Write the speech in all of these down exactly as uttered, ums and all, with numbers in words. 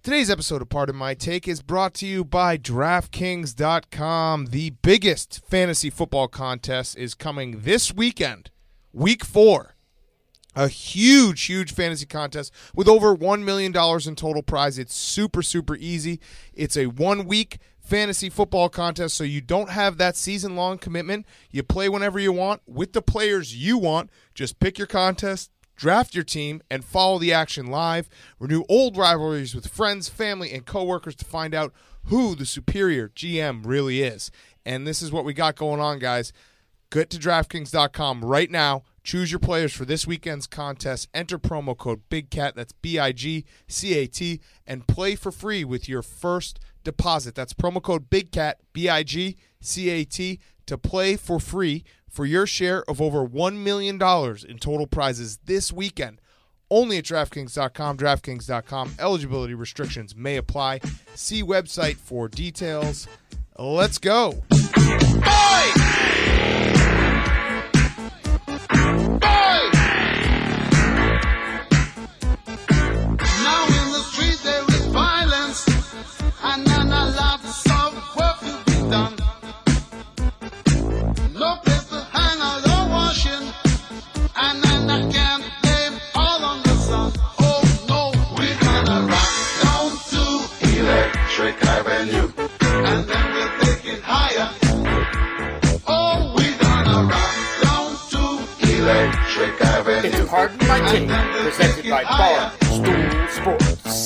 Today's episode of Pardon My Take is brought to you by DraftKings dot com. The biggest fantasy football contest is coming this weekend, week four. A huge, huge fantasy contest with over one million dollars in total prize. It's super, super easy. It's a one-week fantasy football contest, so you don't have that season-long commitment. You play whenever you want with the players you want. Just pick your contest, draft your team, and follow the action live. Renew old rivalries with friends, family, and coworkers to find out who the superior G M really is. And this is what we got going on, guys. Get to DraftKings dot com right now. Choose your players for this weekend's contest. Enter promo code BIGCAT, that's B I G C A T, and play for free with your first deposit. That's promo code BIGCAT, B I G C A T, to play for free for your share of over one million dollars in total prizes this weekend. Only at DraftKings dot com. DraftKings dot com. Eligibility restrictions may apply. See website for details. Let's go. It's Pardon My Take, presented by Barstool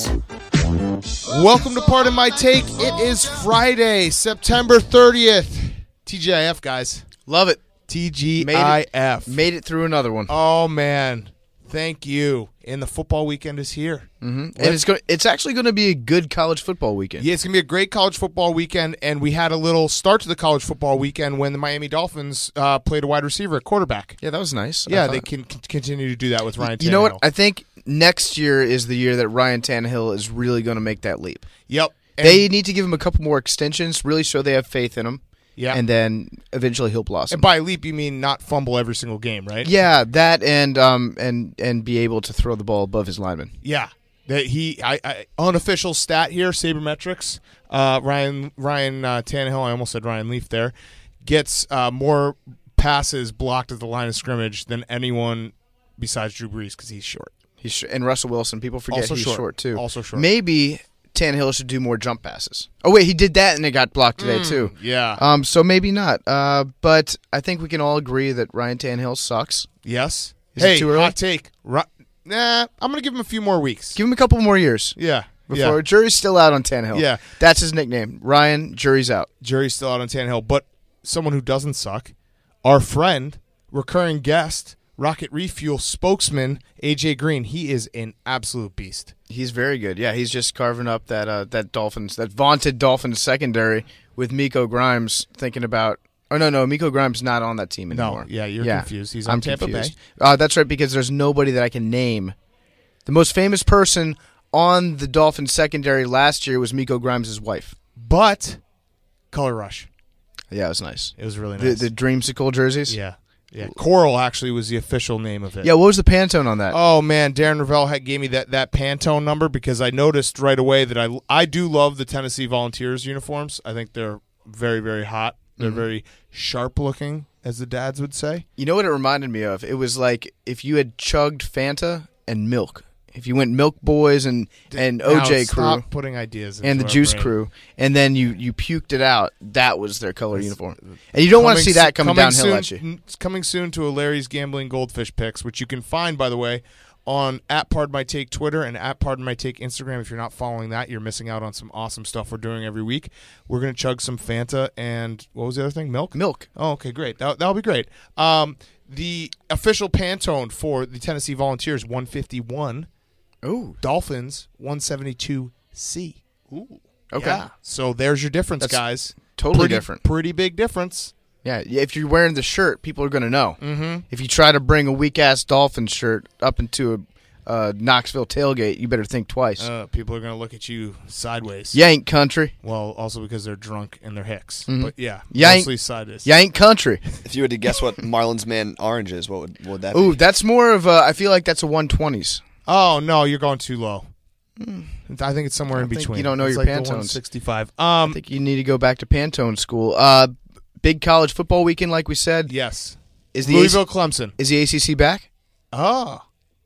Sports. Welcome to Pardon My Take. It is Friday, September thirtieth. T G I F, guys. Love it. T G I F. Made it, made it through another one. Oh, man. Thank you. And the football weekend is here. Mm-hmm. And it's go- it's actually going to be a good college football weekend. Yeah, it's going to be a great college football weekend, and we had a little start to the college football weekend when the Miami Dolphins uh, played a wide receiver at quarterback. Yeah, that was nice. Yeah, they can c- continue to do that with Ryan Tannehill. You know what? I think next year is the year that Ryan Tannehill is really going to make that leap. Yep. And they need to give him a couple more extensions, really show they have faith in him. Yeah. And then eventually he'll blossom. And by leap, you mean not fumble every single game, right? Yeah, that and um and and be able to throw the ball above his lineman. Yeah. That he I, I unofficial stat here, sabermetrics. Uh, Ryan Ryan uh, Tannehill, I almost said Ryan Leaf there, gets uh, more passes blocked at the line of scrimmage than anyone besides Drew Brees because he's short. He's sh- and Russell Wilson. People forget Also he's short. short. too. Also short. Maybe Tannehill should do more jump passes. Oh wait, he did that and it got blocked today Mm, too. Yeah. Um. So maybe not. Uh. But I think we can all agree that Ryan Tannehill sucks. Yes. Is hey, it too early? hot take. Ru- nah, I'm gonna give him a few more weeks. Give him a couple more years. Yeah. Before yeah. jury's still out on Tannehill. Yeah. That's his nickname. Ryan, jury's out. Jury's still out on Tannehill, but someone who doesn't suck, our friend, recurring guest, Rocket Refuel spokesman, A J Green. He is an absolute beast. He's very good. Yeah, he's just carving up that uh, that Dolphins, that vaunted Dolphins secondary with Miko Grimes thinking about. Oh no, no, Miko Grimes not on that team anymore. No, yeah, you're yeah. confused. He's on I'm Tampa confused. Bay. Uh, that's right, because there's nobody that I can name. The most famous person on the Dolphins secondary last year was Miko Grimes' wife. But Color Rush. Yeah, it was nice. It was really nice. The, the Dreamsicle jerseys. yeah, yeah. Coral actually was the official name of it. Yeah, what was the Pantone on that? Oh man, Darren Ravel had gave me that, that Pantone number because I noticed right away that I I do love the Tennessee Volunteers uniforms. I think they're very very hot. They're Mm-hmm. very sharp looking, as the dads would say. You know what it reminded me of? It was like if you had chugged Fanta and milk. If you went Milk Boys and, and O J Now, Crew stop putting ideas into and the our Juice brain. Crew, and then you, you puked it out, that was their color uniform. And you don't want to see that coming, coming downhill soon, at you. It's coming soon to a Larry's Gambling Goldfish Picks, which you can find, by the way, on at Pardon My Take Twitter and at Pardon My Take Instagram. If you're not following that, you're missing out on some awesome stuff we're doing every week. We're going to chug some Fanta and what was the other thing? Milk? Milk. Oh, okay, great. That, that'll be great. Um, the official Pantone for the Tennessee Volunteers, one fifty-one. Ooh. Dolphins, one seventy-two C. Ooh. Okay. Yeah. So there's your difference, That's guys. totally pretty, different. Pretty big difference. Yeah, if you're wearing the shirt, people are going to know. Mm-hmm. If you try to bring a weak-ass Dolphins shirt up into a uh, Knoxville tailgate, you better think twice. Uh, people are going to look at you sideways. You ain't country. Well, also because they're drunk and they're hicks. Mhm. But yeah, You ain't- mostly sideways. You ain't country. If you had to guess what Marlins Man Orange is, what would, what would that Ooh, be? that's more of a, I feel like that's a one twenties. Oh, no, you're going too low. I think it's somewhere in think between. you don't know it's your like the Pantones. one sixty-five. I Um, think you need to go back to Pantone school. Uh, big college football weekend, like we said. yes. Is the Louisville, A C- Clemson. is the A C C back? Oh.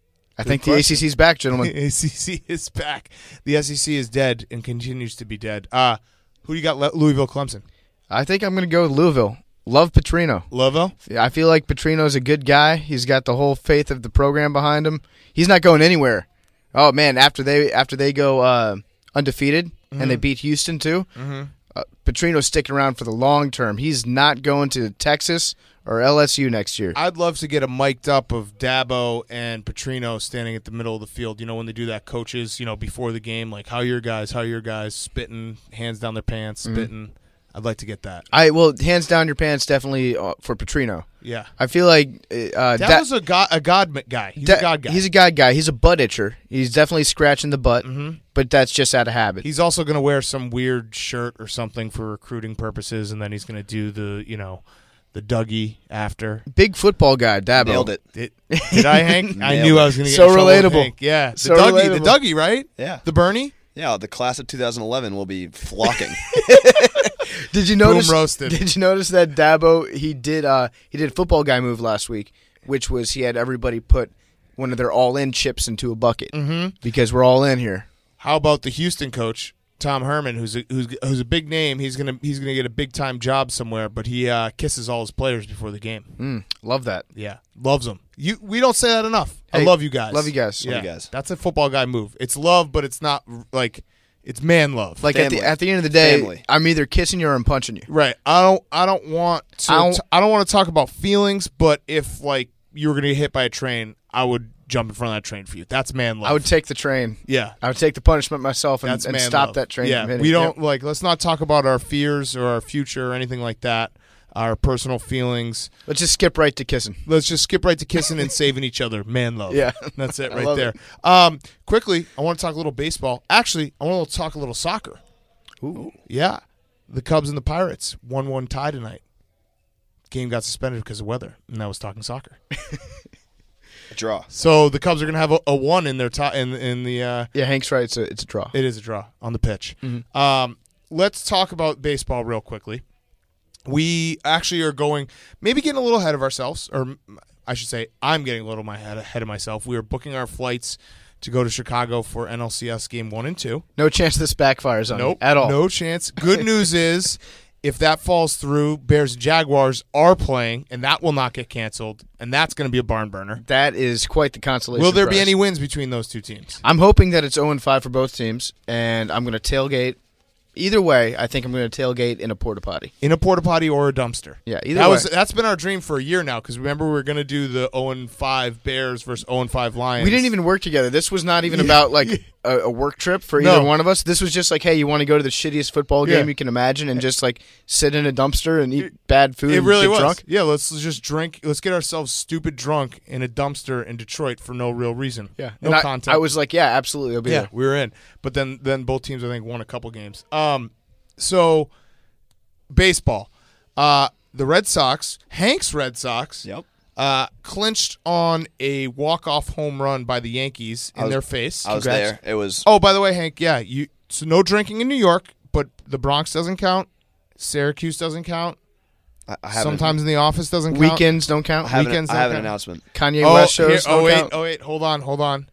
I Good think question. the A C C's back, gentlemen. A C C is back. The S E C is dead and continues to be dead. Uh, who do you got? Le- Louisville, Clemson. I think I'm going to go with Louisville. Love Petrino. Louisville. Yeah, I feel like Petrino's a good guy. He's got the whole faith of the program behind him. He's not going anywhere. Oh man, after they after they go uh, undefeated mm-hmm. and they beat Houston too, Mm-hmm. uh, Petrino's sticking around for the long term. He's not going to Texas or L S U next year. I'd love to get a mic'd up of Dabo and Petrino standing at the middle of the field. You know, when they do that, coaches, you know, before the game, like, how your guys, how your guys, spitting, hands down their pants, Mm-hmm. spitting. I'd like to get that. I well, hands down your pants, definitely uh, for Petrino. Yeah. I feel like uh, Dabo's a god, a god guy. He's Da- a god guy. He's a god guy. He's a butt itcher. He's definitely scratching the butt, Mhm. but that's just out of habit. He's also going to wear some weird shirt or something for recruiting purposes, and then he's going to do the, you know, the Dougie after. Big football guy, Dabo. Nailed it. Did, did I, Hank? I Nailed knew it. I was going to get So in trouble with relatable. Hank. Yeah, the So Dougie, relatable. the Dougie, right? Yeah. The Bernie. Yeah, the class of two thousand eleven will be flocking. Did you notice? Boom roasted. Did you notice that Dabo he did uh, he did a football guy move last week, which was he had everybody put one of their all in chips into a bucket Mm-hmm. because we're all in here. How about the Houston coach, Tom Herman, who's a, who's who's a big name? He's gonna he's gonna get a big time job somewhere, but he uh, kisses all his players before the game. Mm, love that. Yeah, loves them. You we don't say that enough. I Hey, love you guys. love you guys. Yeah, Love you guys. That's a football guy move. It's love, but it's not like it's man love. Like at the Family. at the end of the day, Family. I'm either kissing you or I'm punching you. right. I don't I don't want to I don't- t- I don't want to talk about feelings, but if like you were gonna get hit by a train, I would jump in front of that train for you. That's man love. I would take the train. yeah. I would take the punishment myself and, That's and man stop love. that train. Yeah, from hitting. we don't Yep. like. Let's not talk about our fears or our future or anything like that. Our personal feelings. Let's just skip right to kissing. Let's just skip right to kissing and saving each other. Man love. Yeah. That's it I right love there. Um, quickly, I want to talk a little baseball. Actually, I want to talk a little soccer. Ooh. Yeah, the Cubs and the Pirates one one tie tonight. Game got suspended because of weather, and I was talking soccer. Draw. So the Cubs are going to have a, a one in their tie in in the. Uh, Yeah, Hank's right. It's a it's a draw. It is a draw on the pitch. Mhm. Um, let's talk about baseball real quickly. We actually are going, maybe getting a little ahead of ourselves, or I should say, I'm getting a little my head ahead of myself. We are booking our flights to go to Chicago for N L C S game one and two. No chance this backfires on Nope, you at all. no chance. Good news is, if that falls through, Bears and Jaguars are playing, and that will not get canceled, and that's going to be a barn burner. That is quite the consolation. Will there be prize. any wins between those two teams? I'm hoping that it's oh and five for both teams, and I'm going to tailgate. Either way, I think I'm going to tailgate in a porta potty. In a porta potty or a dumpster? Yeah, either that way. was that's been our dream for a year now. Because remember, we were going to do the oh and five Bears versus oh and five Lions. We didn't even work together. This was not even about like a, a work trip for No. either one of us. This was just like, hey, you want to go to the shittiest football Yeah. game you can imagine and just like sit in a dumpster and eat bad food It and really get was. drunk? Yeah, let's just drink. Let's get ourselves stupid drunk in a dumpster in Detroit for no real reason. Yeah, no and I, content. I was like, yeah, absolutely, I'll be yeah, there. we were in. But then then both teams I think won a couple games. Um, so baseball, uh, the Red Sox, Hank's Red Sox. Yep. Uh, clinched on a walk-off home run by the Yankees in I was- their face. I was Congrats. there. It was Oh, by the way, Hank, yeah, you so no drinking in New York, but the Bronx doesn't count. Syracuse doesn't count. I, I haven't, Sometimes in the office doesn't count. Weekends don't I count. have, an, weekends I have don't an count. announcement. Kanye Oh, West here- shows oh don't wait, count. oh wait, hold on, hold on.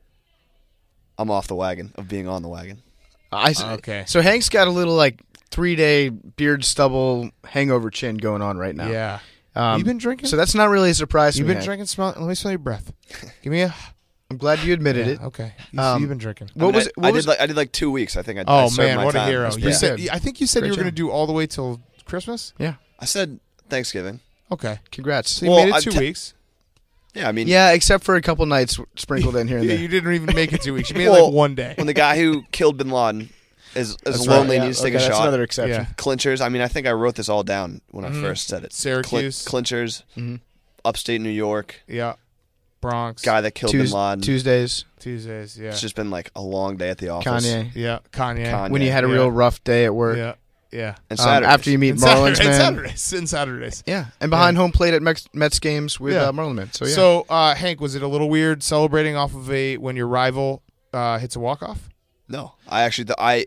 I'm off the wagon of being on the wagon. I s- Okay. So Hank's got a little like three day beard stubble hangover chin going on right now. Yeah. Um, you been drinking? So that's not really a surprise. You've to me, been Hank. drinking. Smell. Let me smell your breath. Give me a. I'm glad you admitted Yeah, it. Okay. You, Um, you've been drinking. What I mean, was I, it? What I was did like I did like two weeks. I think I. I Oh served man, my what a time. hero! That's You pretty said. good. I think you said Great you were going to job. do all the way till Christmas. yeah. I said Thanksgiving. Okay. Congrats. So you Well, made it I two te- weeks. Yeah, I mean, Yeah, except for a couple nights sprinkled in here and Yeah, there. you didn't even make it two weeks. You made it Well, like one day. when the guy who killed Bin Laden is, is That's lonely right. and needs to okay, take a that's shot. another exception. Yeah. Clinchers. I mean, I think I wrote this all down when Mhm. I first said it. Syracuse. Clin- clinchers. Mhm. Upstate New York. Yeah. Bronx. Guy that killed Tues- Bin Laden. Tuesdays, Tuesdays. Yeah. It's just been like a long day at the office. Kanye. yeah. Kanye. Kanye. When you had a Yeah. real rough day at work. Yeah. Yeah. And Um, Saturdays. after you meet And Marlins, Saturday- man. and Saturdays. And Saturdays. Yeah, and behind home plate at Mex- Mets games with Yeah. uh, Marlin Man. So yeah. So, uh, Hank, was it a little weird celebrating off of a when your rival uh, hits a walk off? No, I actually th- I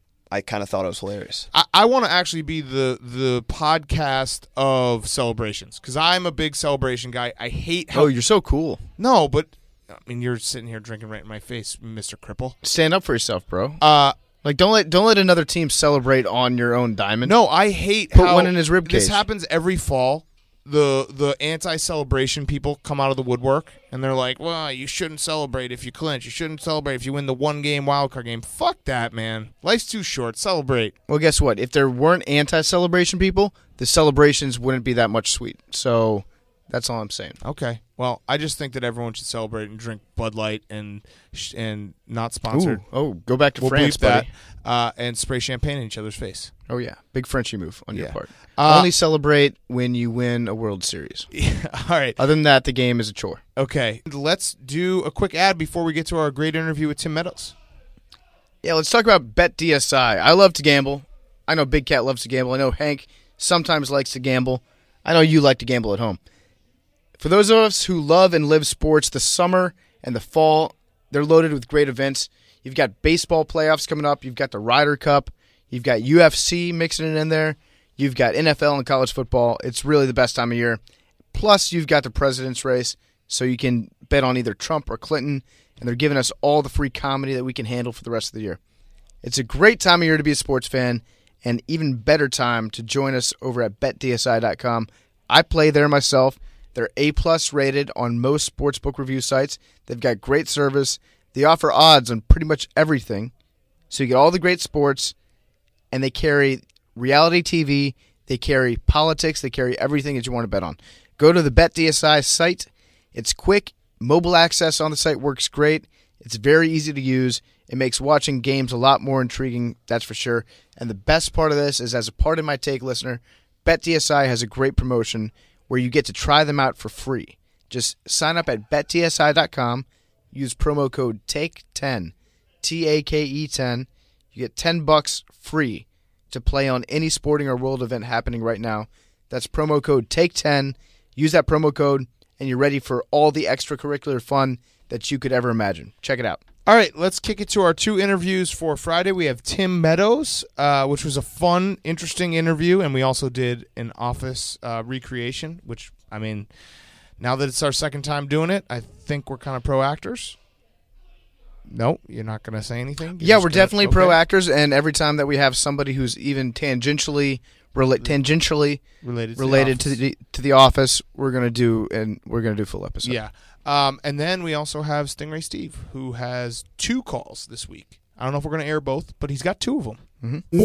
I kind of thought it was hilarious. I, I want to actually be the the podcast of celebrations because I'm a big celebration guy. I hate how Oh, you're so cool. no, but I mean you're sitting here drinking right in my face, Mister Cripple. Stand up for yourself, bro. Uh, Like don't let don't let another team celebrate on your own diamond. no, I hate Put how one in his rib this cage. happens every fall. The the anti-celebration people come out of the woodwork and they're like, "Well, you shouldn't celebrate if you clinch. You shouldn't celebrate if you win the one game wild card game." Fuck that, man. Life's too short. Celebrate. Well, guess what? If there weren't anti-celebration people, the celebrations wouldn't be that much sweet. So that's all I'm saying. Okay. Well, I just think that everyone should celebrate and drink Bud Light and sh- and not sponsored. Ooh, oh, go back to We'll France, bleep that. buddy. Uh, and spray champagne in each other's face. Oh yeah, big Frenchie move on your Yeah. part. Uh, Only celebrate when you win a World Series. All right. Other than that, the game is a chore. Okay. Let's do a quick ad before we get to our great interview with Tim Meadows. Yeah, let's talk about BetDSI. I love to gamble. I know Big Cat loves to gamble. I know Hank sometimes likes to gamble. I know you like to gamble at home. For those of us who love and live sports, the summer and the fall, they're loaded with great events. You've got baseball playoffs coming up. You've got the Ryder Cup. You've got U F C mixing it in there. You've got N F L and college football. It's really the best time of year. Plus, you've got the president's race, so you can bet on either Trump or Clinton, and they're giving us all the free comedy that we can handle for the rest of the year. It's a great time of year to be a sports fan, and even better time to join us over at bet D S I dot com. I play there myself. They're A-plus rated on most sportsbook review sites. They've got great service. They offer odds on pretty much everything. So you get all the great sports, and they carry reality T V. They carry politics. They carry everything that you want to bet on. Go to the BetDSI site. It's quick. Mobile access on the site works great. It's very easy to use. It makes watching games a lot more intriguing, that's for sure. And the best part of this is, as a part of my take listener, BetDSI has a great promotion where you get to try them out for free. Just sign up at bet D S I dot com. Use promo code take ten, T A K E ten. You get ten bucks free to play on any sporting or world event happening right now. That's promo code take ten. Use that promo code, and you're ready for all the extracurricular fun that you could ever imagine. Check it out. All right, let's kick it to our two interviews for Friday. We have Tim Meadows, uh, which was a fun, interesting interview, and we also did an office uh, recreation, which, I mean, now that it's our second time doing it, I think we're kind of pro actors. No, you're not going to say anything? You're Yeah, just we're gonna- definitely okay. pro actors, and every time that we have somebody who's even tangentially rela- tangentially Related to related the to office. the to the office, we're gonna do and we're gonna do full episode. Yeah. Um, and then we also have Stingray Steve, who has two calls this week. I don't know if we're going to air both, but he's got two of them. Mm-hmm.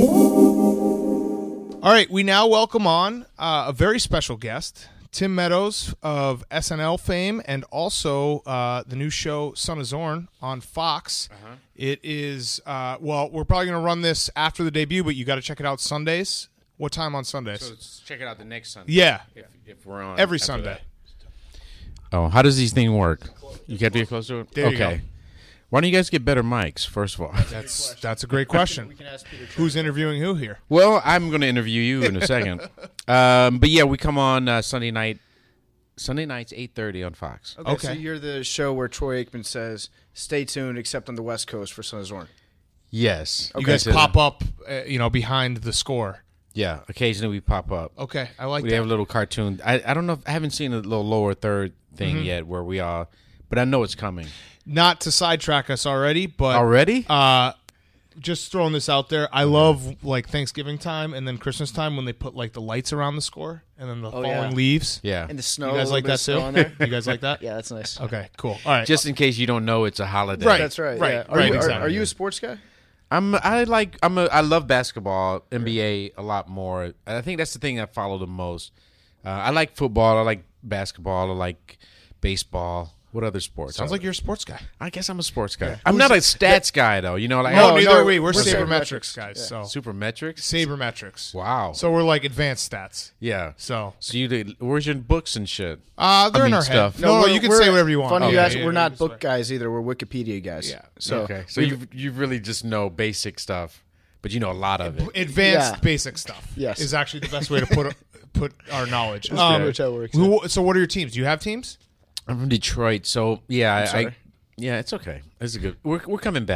All right, we now welcome on uh, a very special guest, Tim Meadows of S N L fame, and also uh, the new show Son of Zorn on Fox. Uh-huh. It is, uh, well, we're probably going to run this after the debut, but you got to check it out Sundays. What time on Sundays? So let's check it out the next Sunday. Yeah, If, if we're on every after Sunday. that. Oh, how does these things work? You got to be close to it? There you okay. go. Why don't you guys get better mics, first of all? That's that's a great question. Who's interviewing who here? Well, I'm going to interview you in a second. um, but yeah, we come on uh, Sunday night. Sunday nights, eight thirty on Fox. Okay, so Okay. you're the show where Troy Aikman says, "Stay tuned," except on the West Coast for Son of Zorn. Yes. You guys So- pop up, uh, you know, behind the score. Yeah, occasionally we pop up. Okay, I like we that. have a little cartoon. I, I don't know. If, I haven't seen a little lower third thing Mm-hmm. yet where we are, but I know it's coming. Not to sidetrack us already, but Already? uh, just throwing this out there. I love like Thanksgiving time and then Christmas time when they put like the lights around the score and then the falling yeah. leaves. Yeah. And the snow. You guys a like little that bit of too? snow on there. You guys like that? Yeah, that's nice. Okay, cool. All right. Just in case you don't know it's a holiday. Right. That's right. Right, Yeah. Are, right, you, are, exactly. are you a sports guy? I'm I like I'm a I love basketball, N B A a lot more. I think that's the thing I follow the most. Uh, I like football. I like basketball. I like baseball. What other sports? Sounds are like there? you're a sports guy. I guess I'm a sports guy. I'm not a stats guy though. You know, like No, I- neither no, are we. We're we're sabermetrics sabermetrics. guys. Yeah. So Supermetrics. sabermetrics. Wow. So we're like advanced stats. yeah. So So you did, where's your books and shit? uh, they're I in mean our stuff. head. No, no, we're- you can we're- say whatever you want. Funny you Okay. ask. Yeah, We're yeah, not yeah, book guys either. We're Wikipedia guys. Yeah. So okay. So we've- you you really just know basic stuff, but you know a lot of it. Advanced Yeah. basic stuff. Yes. is actually the best way to put put our knowledge. That's Um, pretty much how it works. who- so what are your teams? Do you have teams? I'm from Detroit, so yeah, I, I sorry. yeah, it's okay. It's a good. We're we're coming back.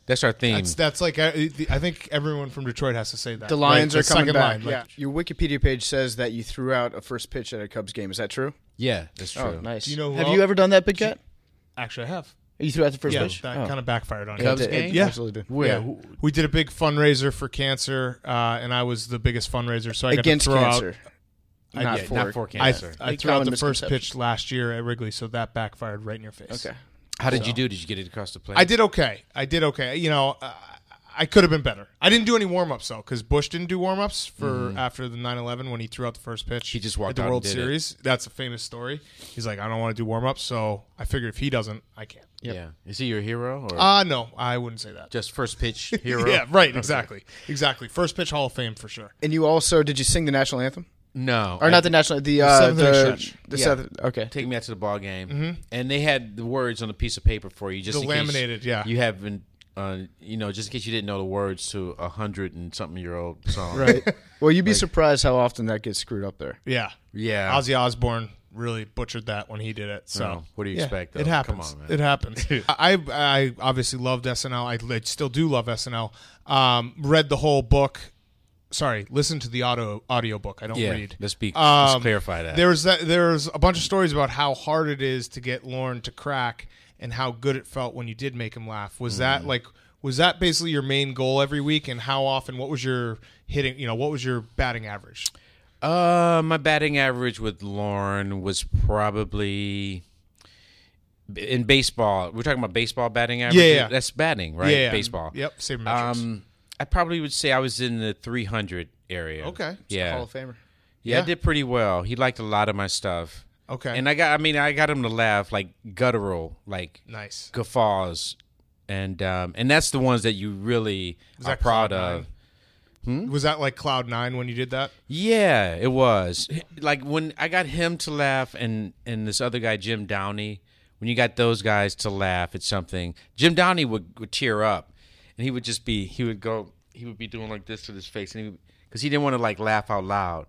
That's our theme. That's that's like I, I think everyone from Detroit has to say that. The Lions right? are The coming second back. line, like- yeah. Your Wikipedia page says that you threw out a first pitch at a Cubs game. Is that true? yeah, that's true. Oh, nice. Do you know who have else- you ever done that, Big Cat? Actually, I have. You threw out the first Yeah, pitch? that Oh. kind of backfired on Cubs you. It- it game? Yeah. absolutely did. Where? Yeah. Who- We did a big fundraiser for cancer, uh, and I was the biggest fundraiser, so I Against got to throw cancer. I- not, yeah, for, not for out. cancer. I, I Big threw out common the first misconception. pitch last year at Wrigley, so that backfired right in your face. Okay. How did So- you do? Did you get it across the plate? I did okay. I did okay. You know, uh, I could have been better. I didn't do any warm ups though, because Bush didn't do warm ups for after the nine eleven when he threw out the first pitch. He just walked at the out and World did it. Series. That's a famous story. He's like, I don't want to do warm ups, so I figured if he doesn't, I can't. Yeah. Is he your hero or Uh no, I wouldn't say that. just first pitch hero? Yeah, right. Exactly. Exactly. First pitch Hall of Fame for sure. And you also, did you sing the national anthem? No. Or I- not the national, the, uh, seventh inning the, stretch. the Yeah. seventh, okay. Take me out to the ball game, and they had the words on a piece of paper for you, just The in case laminated, yeah. You haven't, uh, you know, just in case you didn't know the words to a hundred and something year old song. Right. Well, you'd be surprised how often that gets screwed up there. Yeah. Yeah. Ozzy Osbourne really butchered that when he did it. So Oh, what do you yeah, expect, though? It happens. Come on, man. It happens. I I obviously loved S N L. I, I still do love S N L. Um, read the whole book. Sorry, listen to the audio audio book. I don't Yeah. read. Let's be. Um, let's clarify that. There's that. There's a bunch of stories about how hard it is to get Lauren to crack, and how good it felt when you did make him laugh. Was Mm. that like? Was that basically your main goal every week? And how often? What was your hitting? You know, what was your batting average? Uh, my batting average with Lauren was probably in baseball. We're talking about baseball batting average. Yeah, yeah. That's batting, right? Yeah, yeah. Baseball. Yep, same metrics. Um, I probably would say I was in the three hundred area. Okay. Yeah. Hall of Famer. yeah, I Yeah. did pretty well. He liked a lot of my stuff. Okay. And I got, I mean, I got him to laugh like guttural, like Nice. guffaws, and um, and that's the ones that you really Was are that proud Cloud of. Nine? Was that like Cloud Nine when you did that? Yeah, it was. Like when I got him to laugh and and this other guy Jim Downey, when you got those guys to laugh at something, Jim Downey would, would tear up, and he would just be he would go he would be doing like this to his face, and because he, he didn't want to like laugh out loud.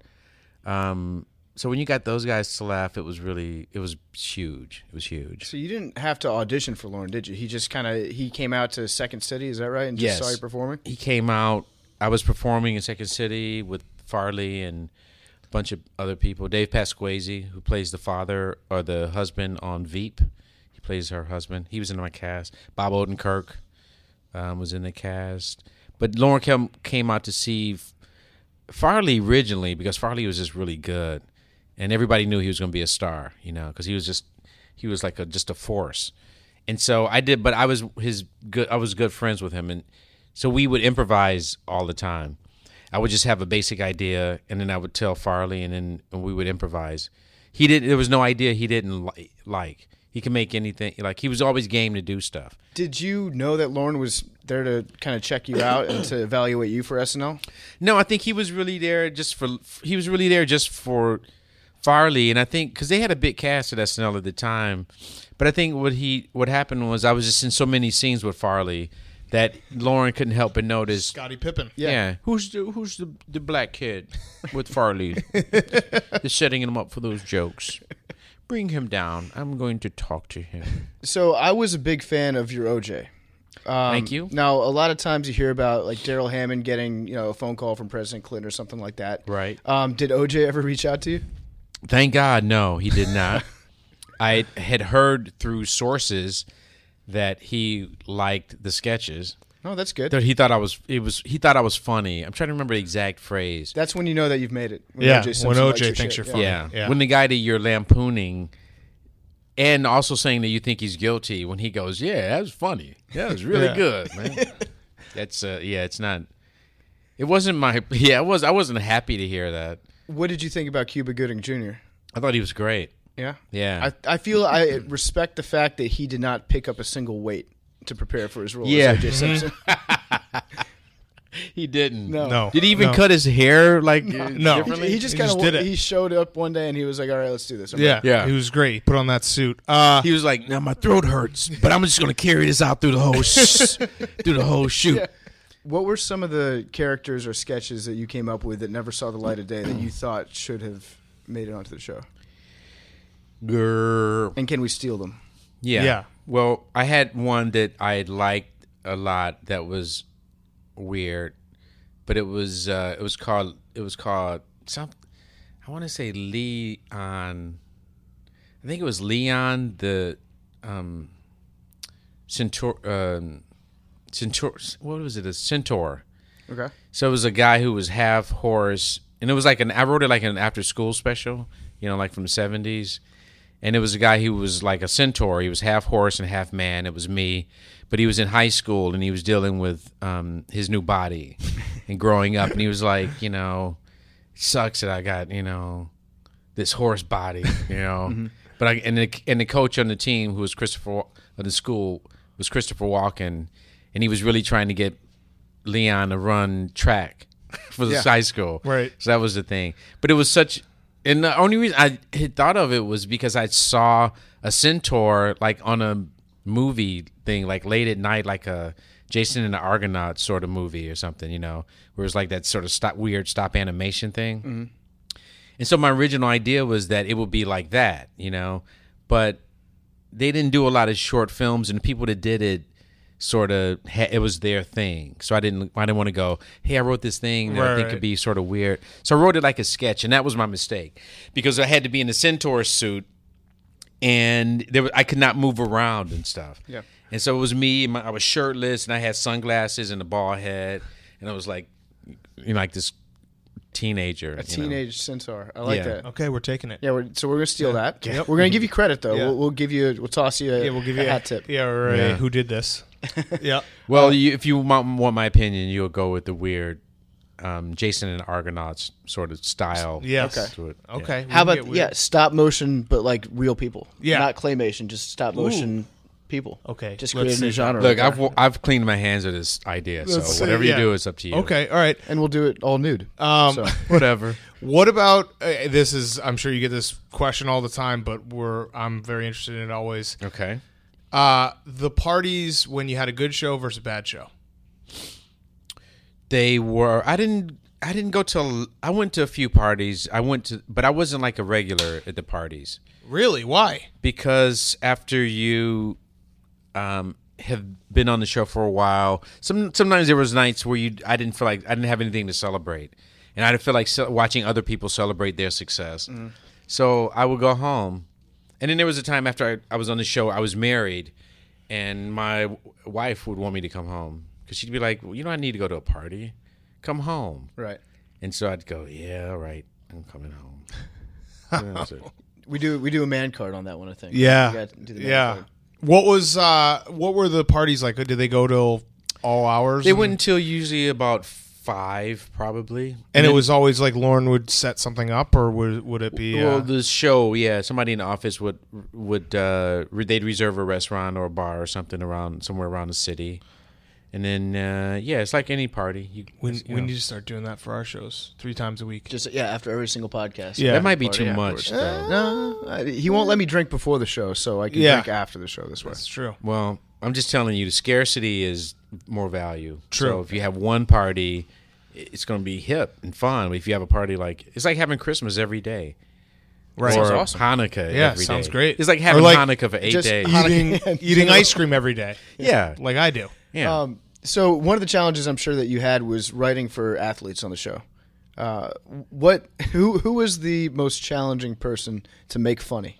Um, so when you got those guys to laugh, it was really it was huge. It was huge. So you didn't have to audition for Lauren, did you? He just kind of, he came out to Second City, is that right? And just Yes. saw you performing? He came out. I was performing in Second City with Farley and a bunch of other people. Dave Pasquazi, who plays the father or the husband on Veep. He plays her husband. He was in my cast. Bob Odenkirk um, was in the cast. But Lauren came, came out to see Farley originally because Farley was just really good. And everybody knew he was going to be a star, you know, because he was just, he was like a, just a force. And so I did, but I was his good, I was good friends with him. And so we would improvise all the time. I would just have a basic idea, and then I would tell Farley, and then and we would improvise. He didn't. There was no idea he didn't li- like. He can make anything. Like he was always game to do stuff. Did you know that Lauren was there to kind of check you out and to evaluate you for S N L? No, I think he was really there just for. He was really there just for Farley, and I think because they had a big cast at S N L at the time. But I think what he what happened was I was just in so many scenes with Farley that Lauren couldn't help but notice. Scottie Pippen. Yeah. Who's the who's the the black kid with Farley? Just setting him up for those jokes. Bring him down. I'm going to talk to him. So I was a big fan of your O J. Um, Thank you. Now, a lot of times you hear about like Daryl Hammond getting, you know, a phone call from President Clinton or something like that. Right. Um, did O J ever reach out to you? Thank God, no, he did not. I had heard through sources that he liked the sketches. Oh, that's good. That he thought I was it was he thought I was funny. I'm trying to remember the exact phrase. That's when you know that you've made it. When Yeah, O J when Simpson O likes J your thinks shit. you're funny. Yeah. Yeah. When the guy that you're lampooning and also saying that you think he's guilty when he goes, yeah, that was funny. Yeah, it was really Yeah. good, man. That's uh yeah, it's not it wasn't my yeah, it was I wasn't happy to hear that. What did you think about Cuba Gooding Junior? I thought he was great. Yeah. Yeah. I, I feel I respect the fact that he did not pick up a single weight to prepare for his role Yeah. as O J Simpson. He didn't. No. No. Did he even No. cut his hair like No. differently? He just He kind just of did it. he showed up one day and he was like, "All right, let's do this." I'm Yeah. like, Yeah. He was great. He put on that suit. Uh, He was like, "Now my throat hurts, but I'm just gonna carry this out through the whole sh- through the whole shoot." What were some of the characters or sketches that you came up with that never saw the light of day that you thought should have made it onto the show? Grr. And can we steal them? Yeah. Yeah. Well, I had one that I liked a lot that was weird, but it was uh, it was called it was called some. I want to say Leon. I think it was Leon the um, Centaur. Um, Centaur. What was it? A centaur. Okay. So it was a guy who was half horse, and it was like an. I wrote it like an after school special, you know, like from the seventies. And it was a guy who was like a centaur. He was half horse and half man. It was me, but he was in high school and he was dealing with um, his new body and growing up. And he was like, you know, sucks that I got, you know, this horse body, you know. Mm-hmm. But I and the and the coach on the team, who was Christopher of the school, was Christopher Walken, and he was really trying to get Leon to run track for the Yeah. high school. Right. So that was the thing. But it was such, and the only reason I had thought of it was because I saw a centaur like on a movie thing, like late at night, like a Jason and the Argonauts sort of movie or something, you know, where it was like that sort of stop, weird stop animation thing. Mm-hmm. And so my original idea was that it would be like that, you know, but they didn't do a lot of short films, and the people that did it sort of ha- it was their thing. So I didn't I didn't want to go, hey, I wrote this thing that Right, I think right. could be sort of weird. So I wrote it like a sketch, and that was my mistake because I had to be in a centaur suit, and there was, I could not move around and stuff. Yeah. And so it was me. My, I was shirtless, and I had sunglasses and a bald head, and I was like, you know, like this teenager. A you know. teenage centaur. I like Yeah. that. Okay, we're taking it. Yeah, we're, so we're gonna steal that. Yep. We're gonna give you credit though. Yeah. We'll, we'll give you. We'll toss you a, Yeah, we'll give you a hat tip. Yeah, or a Yeah. who did this? Yeah. Well, you, if you want, want my opinion, you'll go with the weird um, Jason and the Argonauts sort of style. Yes. Okay. To it. Yeah. Okay. we How can about get weird. yeah, stop motion, but like real people. Yeah. not claymation, just stop motion people. Okay, just let's create a new see. genre. Look, right I've there. I've cleaned my hands of this idea, so Let's see, whatever yeah. you do, it's up to you. Okay, all right. and we'll do it all nude. Um, So. whatever. What about uh, this? Is I'm sure you get this question all the time, but we're I'm very interested in it always. Okay. Uh, the parties when you had a good show versus a bad show. They were. I didn't. I didn't go to. I went to a few parties. I went to, but I wasn't like a regular at the parties Really? Why? because after you um, have been on the show for a while, some sometimes there was nights where you. I didn't feel like I didn't have anything to celebrate, and I didn't feel like ce- watching other people celebrate their success. So I would go home, and then there was a time after I, I was on the show. I was married, and my w- wife would want me to come home because she'd be like, well, "You know, I need to go to a party. Come home." Right. And so I'd go, "Yeah, all right, I'm coming home." And that's it. We do we do a man card on that one. I think. Yeah. We gotta do the man Yeah. card. What was uh what were the parties like? Did they go till all hours? They and, went until usually about five, probably. and it then- was always like Lauren would set something up, or would would it be? well, Uh, the show. Yeah, somebody in the office would would uh, re- they'd reserve a restaurant or a bar or something around somewhere around the city, and then uh, yeah, it's like any party. You, we you we know. need to start doing that for our shows three times a week. Just yeah, after every single podcast. Yeah. that might be Party too afterwards. much. Though. No, I, he won't let me drink before the show, so I can Yeah. drink after the show this way. That's true. Well, I'm just telling you, the scarcity is more value. True. So if you have one party, it's going to be hip and fun. But if you have a party like it's like having Christmas every day, Right. Or Sounds awesome. Hanukkah. Yeah, every sounds day. great. It's like Or having like Hanukkah for eight just days. Eating Hanukkah. eating ice cream every day, Yeah, like I do. yeah. Um, so one of the challenges I'm sure that you had was writing for athletes on the show. Uh, what who who was the most challenging person to make funny?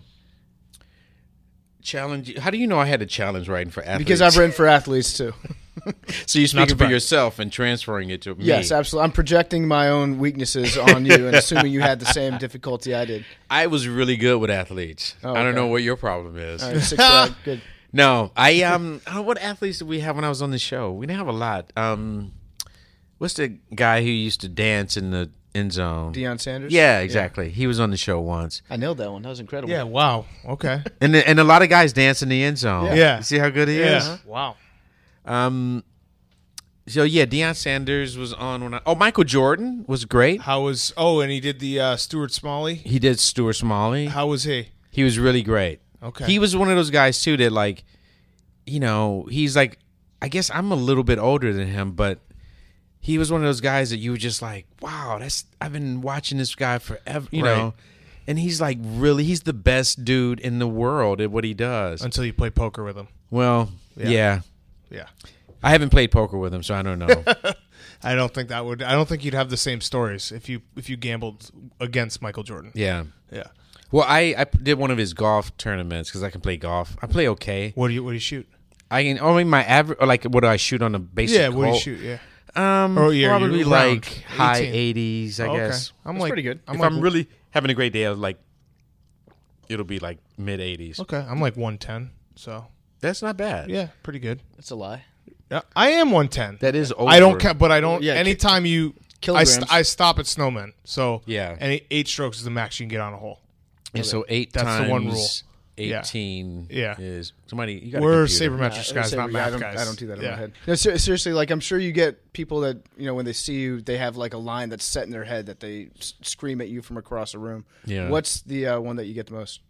Challenge. How do you know I had a challenge writing for athletes? Because I've written for athletes too. So you're Not speaking for surprised. yourself and transferring it to me. Yes, absolutely. I'm projecting my own weaknesses on you and assuming you had the same difficulty I did. I was really good with athletes. Oh, I don't okay. know what your problem is. All right, six flag, good. No, I um. I don't know, what athletes did we have when I was on the show? We didn't have a lot. Um, what's the guy who used to dance in the end zone? Deion Sanders? Yeah, exactly. He was on the show once, I nailed that one. That was incredible. Yeah. Wow. Okay. and and a lot of guys dance in the end zone. Yeah. You see how good he Yeah. is. Wow. Um. So yeah, Deion Sanders was on when I. Oh, Michael Jordan was great. How was? Oh, and he did the uh, Stuart Smalley. He did Stuart Smalley. How was he? He was really great. Okay. He was one of those guys too that like, you know, he's like, I guess I'm a little bit older than him, but he was one of those guys that you were just like, wow, that's I've been watching this guy forever, you Right. know. And he's like really, he's the best dude in the world at what he does. Until you play poker with him. Well, Yeah. yeah. Yeah. I haven't played poker with him, so I don't know. I don't think that would. I don't think you'd have the same stories if you if you gambled against Michael Jordan. Yeah. Yeah. Well, I, I did one of his golf tournaments because I can play golf. I play okay. What do you What do you shoot? I can only my average. Like, what do I shoot on a basic? Yeah. What do you hole? shoot? Yeah. Um, Oh, yeah, probably you're like round, high eighteen. eighties, I Oh, okay. guess. I'm That's like pretty good. I'm if like, I'm really having a great day, I'll like it'll be like mid eighties. okay. I'm like one ten. So That's not bad. yeah, pretty good. That's a lie. Yeah, I am one ten. That is over. I don't count, but I don't. Yeah, ki- anytime you, I, kilograms. st- I stop at snowmen. So Yeah. any eight strokes is the max you can get on a hole. And so eight That's times the one rule. Yeah. eighteen Yeah. is somebody. You got We're a computer. sabermetrics Yeah, guys, I- not I math don't, guys. I don't do that in yeah. my head. No, ser- seriously, like I'm sure you get people that you know when they see you, they have like a line that's set in their head that they s- scream at you from across a room. Yeah. What's the uh, one that you get the most?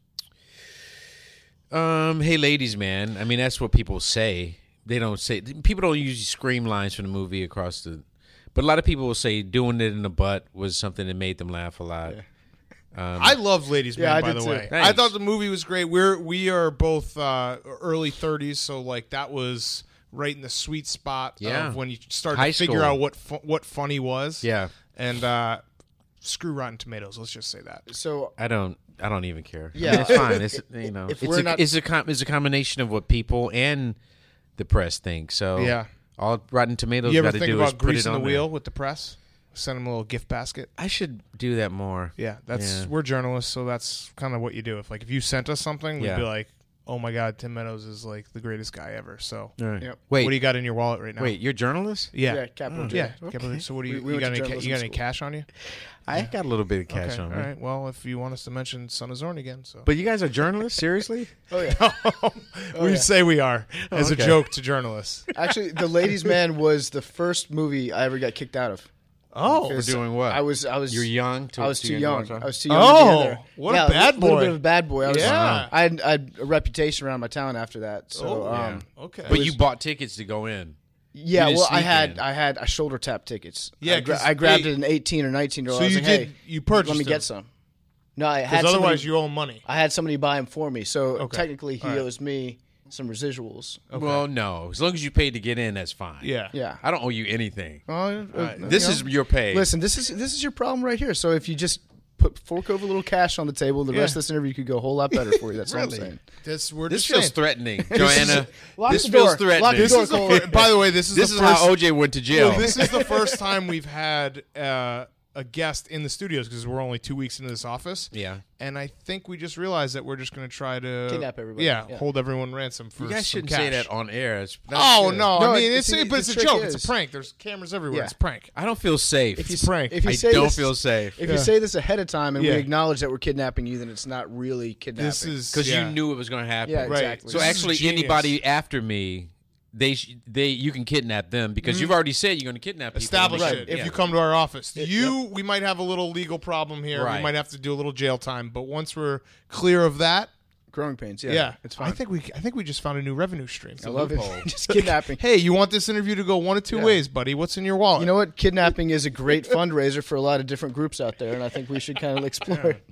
Um, hey, ladies, man. I mean, that's what people say. They don't say. People don't usually scream lines from the movie across the. But a lot of people will say doing it in the butt was something that made them laugh a lot. Um, I love Ladies Man, Yeah, I by did the too. way. Thanks. I thought the movie was great. We're we are both uh, early thirties, so like that was right in the sweet spot Yeah. of when you start High to figure school. out what fu- what funny was. yeah, And uh, screw Rotten Tomatoes. Let's just say that. So I don't. I don't even care. Yeah. I mean, it's fine. It's you know, If it's we're a, not- it's a com- it's a combination of what people and the press think. So Yeah. all Rotten Tomatoes You ever got to think do is about put it greasing on the there. wheel with the press? Send them a little gift basket. I should do that more. Yeah, that's Yeah. we're journalists, so that's kind of what you do. If like if you sent us something, we'd Yeah. be like, "Oh my God, Tim Meadows is like the greatest guy ever." So, All right. Yep. Wait, what do you got in your wallet right now? wait, you're a journalist? yeah, yeah, yeah. capital J. Capital- So what do you? We- we you went got to any? Ca- journalism you got any school. cash on you? I got a little bit of cash okay, on me. all right. Well, if you want us to mention Son of Zorn again, so But you guys are journalists, seriously? Oh yeah. we yeah. say we are as okay. a joke to journalists. Actually, The Ladies Man was the first movie I ever got kicked out of. Oh, For doing what? I was I was You're young. To, I was too to young. watch I it? was too young. Oh, to be in there. what a yeah, bad a little boy. bit of a bad boy. I was, Yeah. I had, I had a reputation around my town after that. So Oh, um, yeah. okay. But you bought tickets to go in. yeah, You just well, I sneak had in. I had I shoulder tap tickets. Yeah, I, gra- 'cause I grabbed they- it an eighteen or nineteen year old. So I was you like, did- hey, you purchased Let me them. get some. No, I had Because otherwise somebody, you owe money. I had somebody buy them for me. So Okay. technically, he All right. owes me some residuals. Well, no. As long as you paid to get in, that's fine. Yeah. Yeah. I don't owe you anything. Oh, uh, right. This you is know. your pay. Listen, this is this is your problem right here. So if you just put fork over a little cash on the table, the Yeah. rest of this interview could go a whole lot better for you. That's all I'm saying. This we're this just feels saying. threatening, Joanna. Lock this the feels door. threatening. Lock the This door, is the Cole. fir- by the way, this is This the is first, how O J went to jail. Well, this is the first time we've had uh, a guest in the studios because we're only two weeks into this office. yeah. And I think we just realized that we're just going to try to Kidnap everybody. Yeah, Yeah. hold everyone ransom for You guys some shouldn't cash. say that on air. It's not Oh good. no! No, I mean, it- it's see, but it's the a trick joke. is- It's a prank. There's cameras everywhere. Yeah. It's a prank. I don't feel safe. If you It's a prank. if you I say don't this, feel safe if Yeah. you say this ahead of time and Yeah. we acknowledge that we're kidnapping you, then it's not really kidnapping. This is because yeah. you knew it was going to happen. Yeah, Right. exactly. So This is actually, genius. anybody after me, they sh- they you can kidnap them because you've already said you're going to kidnap people. establish Right. it. If Yeah. you come to our office, It- you we might have a little legal problem here. Right. We might have to do a little jail time. But once we're clear of that, Growing pains. Yeah, yeah, it's fine. I think we I think we just found a new revenue stream. I love loophole. it. Just kidnapping. Hey, you want this interview to go one of two Yeah. ways, buddy? What's in your wallet? You know what? Kidnapping is a great fundraiser for a lot of different groups out there, and I think we should kind of explore it.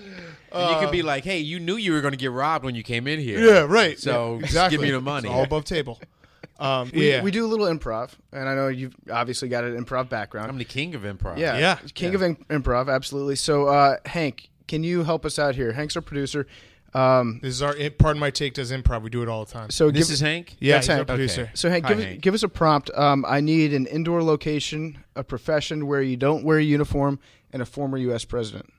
And you could be like, "Hey, you knew you were going to get robbed when you came in here." Yeah, right. So Yeah, just exactly. give me the money. It's all above table. Um, We, yeah, we do a little improv, and I know you've obviously got an improv background. I'm the king of improv. yeah, Yeah. king Yeah. of im- improv, absolutely. So, uh, Hank, can you help us out here? Hank's our producer. Um, This is our. Pardon my take. Does improv? We do it all the time. so This give, is Hank. Yeah, That's he's our Hank. producer. Okay. So Hank, Hi, give, Hank. give us a prompt. Um, I need an indoor location, a profession where you don't wear a uniform, and a former U S president.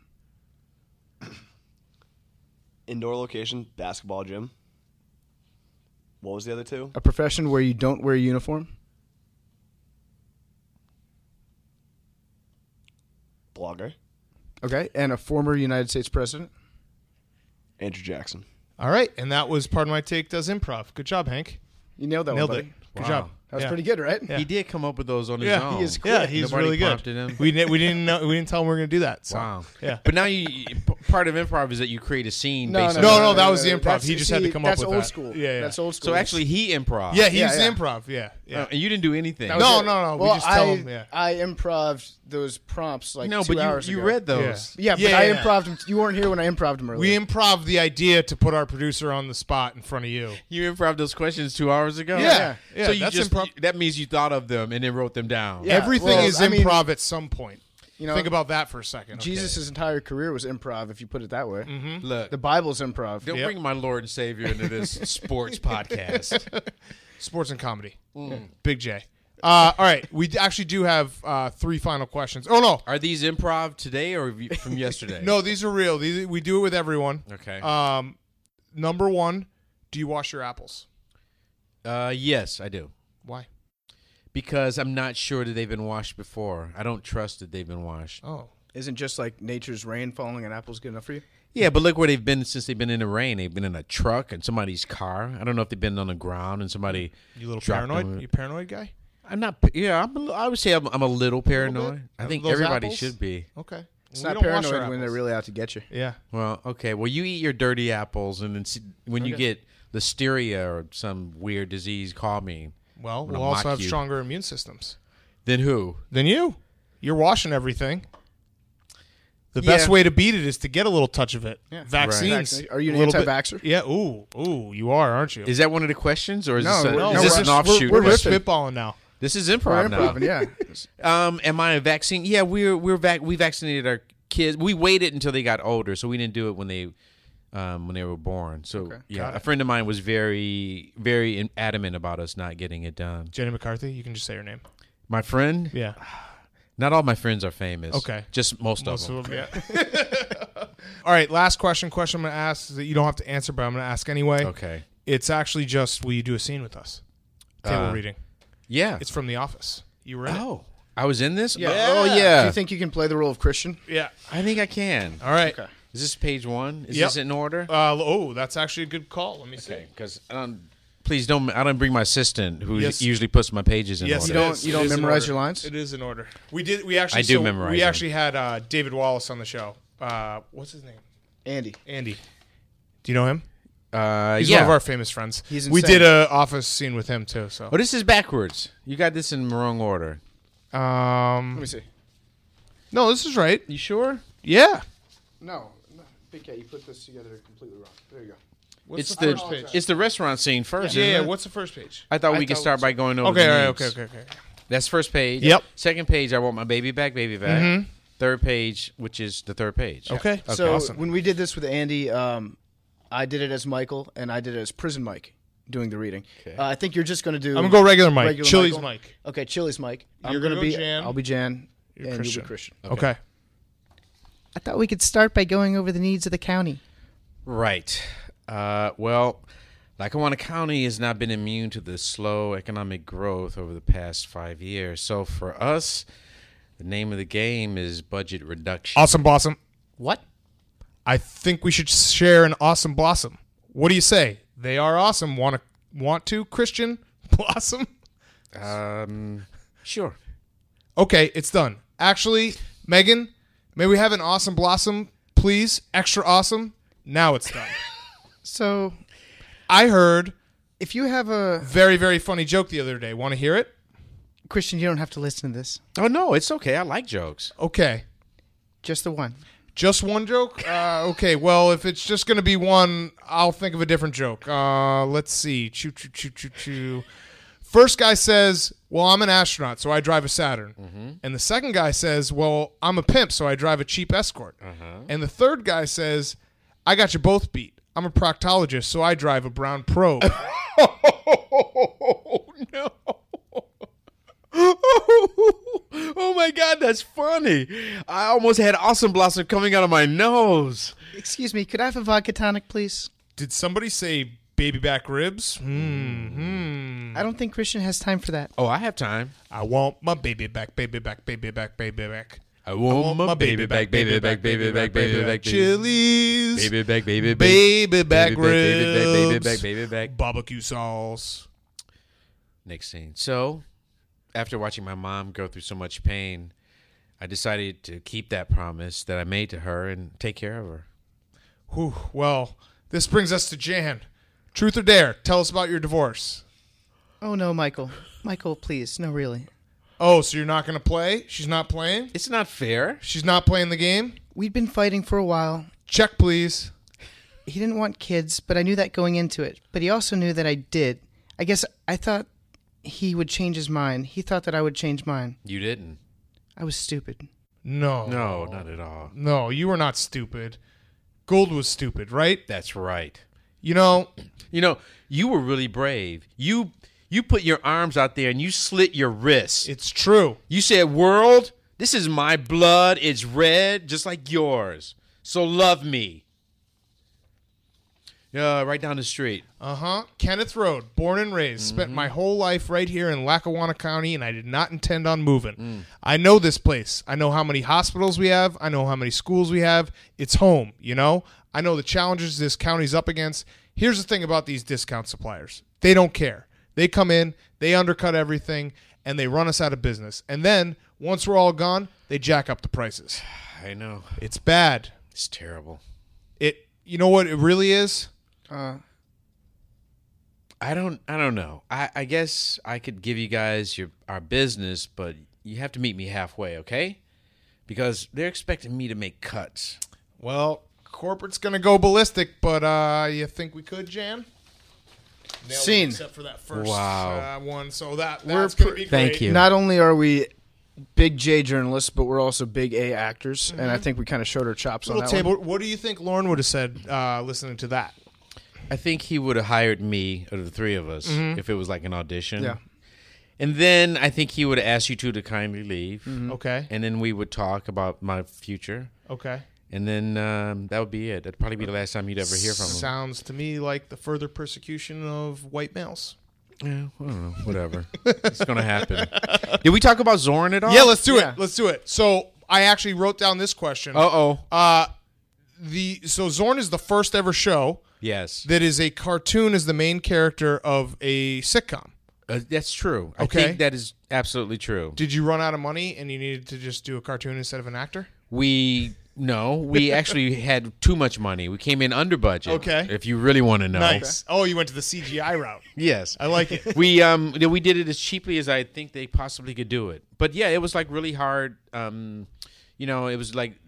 Indoor location, basketball gym. What was the other two? A profession where you don't wear a uniform. Blogger. Okay, and a former United States president. Andrew Jackson. All right, and that was pardon my take. Does improv? Good job, Hank. You nailed that Nailed one, it. buddy. Good Wow. job. That was Yeah. pretty good, right? Yeah. He did come up with those on his Yeah, own. he is Yeah, quick. he's Nobody really good. prompted him. We didn't. We didn't know. We didn't tell him we were going to do that. So. Wow. Yeah. But now you, you- p- part of improv is that you create a scene No, based no, on No, no, that was the no, improv. that's- He just had see, to come up that's with old that. school. Yeah, yeah. That's old school. So actually, he improv. Yeah, he Yeah, was yeah. the improv. Yeah, Yeah. Uh, and you didn't do anything. That was No, it. no, no, we Well, just tell I, 'em, yeah. I improv'd those prompts like no, two but hours you, you ago. read those. Yeah, but Yeah, I yeah. improv'd them. You weren't here when I improv'd them earlier. We improv the idea to put our producer on the spot in front of you. You improv those questions two hours ago. Yeah, yeah, so you that's just improv. that means you thought of them and then wrote them down. Yeah, Everything well, is I mean, improv at some point. you know, Think about that for a second. okay? Jesus' entire career was improv, if you put it that way. Mm-hmm. Look, The Bible's improv. don't Yep. bring my Lord and Savior into this sports podcast. Sports and comedy. Mm. Big J. Uh, all right, we d- actually do have uh, three final questions. Oh no, Are these improv today or have you- from yesterday? no, these are real. These, we do it with everyone. Okay. Um, number one, do you wash your apples? Uh, yes, I do. Why? Because I'm not sure that they've been washed before. I don't trust that they've been washed. Oh, Isn't just like nature's rain falling on apples good enough for you? Yeah, but look where they've been since they've been in the rain. They've been in a truck and somebody's car. I don't know if they've been on the ground and somebody. you little dropped paranoid? them. You paranoid guy? I'm not. Yeah, I'm, a- I would say I'm, I'm a little paranoid. I think Those everybody apples? should be. Okay. It's We not don't wash paranoid our when they're apples. really out to get you. Yeah. Well, okay. Well, you eat your dirty apples, and then see, when you Okay. get listeria or some weird disease, call me. Well, gonna we'll also mock have you. stronger immune systems Then who? than you. You're washing everything. The best Yeah. way to beat it is to get a little touch of it. Yeah. Vaccines. Vaccinate. Are you a an little bit- anti-vaxxer? Yeah. Ooh. Ooh. You are, aren't you? Is that one of the questions, or is No, this, a, no, is we're this just- an offshoot? We're, we're riffing. spitballing now. This is We're improv now. improv, yeah. Um, am I a vaccine? Yeah, we're we're vac- we vaccinated our kids. We waited until they got older, so we didn't do it when they um, when they were born. So Okay. yeah, Got a it. friend of mine was very very in- adamant about us not getting it done. Jenny McCarthy. You can just say her name. My friend, Yeah. not all my friends are famous. Okay. just most, Most of them. of them. Yeah. All right. Last question. Question I'm going to ask that you don't have to answer, but I'm going to ask anyway. Okay. It's actually just, will you do a scene with us? Table Uh, reading. Yeah. It's from The Office. You were in it. oh, I was in this. Yeah. Oh Do yeah. you think you can play the role of Christian? Yeah. I think I can. All right. Okay. Is this page one? Is Yep. this in order? Uh, oh, that's actually a good call. Let me see. Okay, because I don't. Please don't. I don't bring my assistant, who Yes. usually puts my pages in Yes, order. it You don't- is. you It don't is in memorize order. your lines? It is in order. We did. We actually. I do so memorize We them. actually had uh, David Wallace on the show. Uh, what's his name? Andy. Andy. Do you know him? Uh, He's yeah. one of our famous friends. He's we insane. did a office scene with him too. So. Oh, this is backwards. You got this in the wrong order. Um. Let me see. No, this is right. You sure? Yeah. No. no. Big Cat, you put this together completely wrong. There you go. What's it's the, the, first page? it's the restaurant scene first. yeah, isn't yeah. it? What's the first page? I thought I we could thought start it was- by going over. Okay. the All right. names. Okay. Okay. Okay. That's first page. Yep. Second page, I want my baby back, baby back. Mhm. Third page, which is the third page. Okay. So awesome. when we did this with Andy, um, I did it as Michael, and I did it as Prison Mike doing the reading. Okay. Uh, I think you're just going to do. I'm gonna go regular Mike. regular Chili's Michael. Mike. Okay, Chili's Mike. I'm You're gonna, gonna go be Jan. I'll be Jan, You're and Christian. you'll be Christian. Okay. I thought we could start by going over the needs of the county. Right. Uh, well, Lackawanna County has not been immune to the slow economic growth over the past five years. So for us, the name of the game is budget reduction. Awesome Blossom. What? I think we should share an awesome blossom. What do you say? They are awesome. Want to want to Christian Blossom? Um, sure. Okay, it's done. Actually, Megan, may we have an awesome blossom, please? Extra awesome. Now it's done. So, I heard if you have a very very funny joke the other day. Want to hear it? Christian, you don't have to listen to this. Oh no, it's okay. I like jokes. Okay. Just the one. Just one joke? Uh, okay, well, if it's just going to be one, I'll think of a different joke. Uh, let's see. Choo, choo, choo, choo, choo. First guy says, well, I'm an astronaut, so I drive a Saturn. Mm-hmm. And the second guy says, well, I'm a pimp, so I drive a cheap Escort. Uh-huh. And the third guy says, I got you both beat. I'm a proctologist, so I drive a brown probe. Oh no. Oh my God, that's funny. I almost had Awesome Blossom coming out of my nose. Excuse me, could I have a vodka tonic, please? Did somebody say baby back ribs? Hmm. hmm. I don't think Christian has time for that. Oh, I have time. I want my baby back, baby back, baby back, baby back. I want my baby back, baby back, baby back, baby back, Chili's. baby back, baby back, Baby back baby back, baby back, baby ribs. back, baby back. Barbecue sauce. Next scene. So, after watching my mom go through so much pain, I decided to keep that promise that I made to her and take care of her. Whew. Well, this brings us to Jan. Truth or dare? Tell us about your divorce. Oh, no, Michael. Michael, please. No, really. Oh, so you're not going to play? She's not playing? It's not fair. She's not playing the game? We'd been fighting for a while. Check, please. He didn't want kids, but I knew that going into it. But he also knew that I did. I guess I thought he would change his mind. He thought that I would change mine. You didn't. I was stupid. No. No, not at all. No, you were not stupid. Gold was stupid, right? That's right. You know, You know, you were really brave. You you put your arms out there and you slit your wrists. it's true. You said, "World, this is my blood. It's red, just like yours. So love me." Yeah, right down the street. Uh-huh. Kenneth Road, born and raised. Spent my whole life right here in Lackawanna County, and I did not intend on moving. Mm. I know this place. I know how many hospitals we have. I know how many schools we have. It's home, you know? I know the challenges this county's up against. Here's the thing about these discount suppliers. They don't care. They come in, they undercut everything, and they run us out of business. And then, once we're all gone, they jack up the prices. I know. It's bad. It's terrible. It. You know what it really is? Uh, I don't I don't know. I, I guess I could give you guys your our business, but you have to meet me halfway, okay? Because they're expecting me to make cuts. Well, corporate's going to go ballistic, but uh, you think we could, Jan? Nailed it, Scene. except for that first Wow. uh, one. So that, We're that's going to pr- be Thank great. you. Not only are we big J journalists, but we're also big A actors, and I think we kind of showed our chops on Little that table. one. What do you think Lauren would have said uh, listening to that? I think he would have hired me out of the three of us if it was like an audition. Yeah. And then I think he would have asked you two to kindly leave. Okay. And then we would talk about my future. Okay. And then um, that would be it. That'd probably be the last time you'd ever hear from him. Sounds to me like the further persecution of white males. Yeah, I don't know. Whatever. It's going to happen. Did we talk about Zorn at all? Yeah, let's do Yeah. it. Let's do it. So I actually wrote down this question. Uh-oh. Uh, the so Zorn is the first ever show Yes. that is a cartoon as the main character of a sitcom. Uh, that's true. I Okay. think that is absolutely true. Did you run out of money and you needed to just do a cartoon instead of an actor? We no, we actually had too much money. We came in under budget. Okay. If you really want to know. Nice. Oh, you went to the C G I route. Yes. I like it. we um we did it as cheaply as I think they possibly could do it. But yeah, it was like really hard. Um, you know, it was like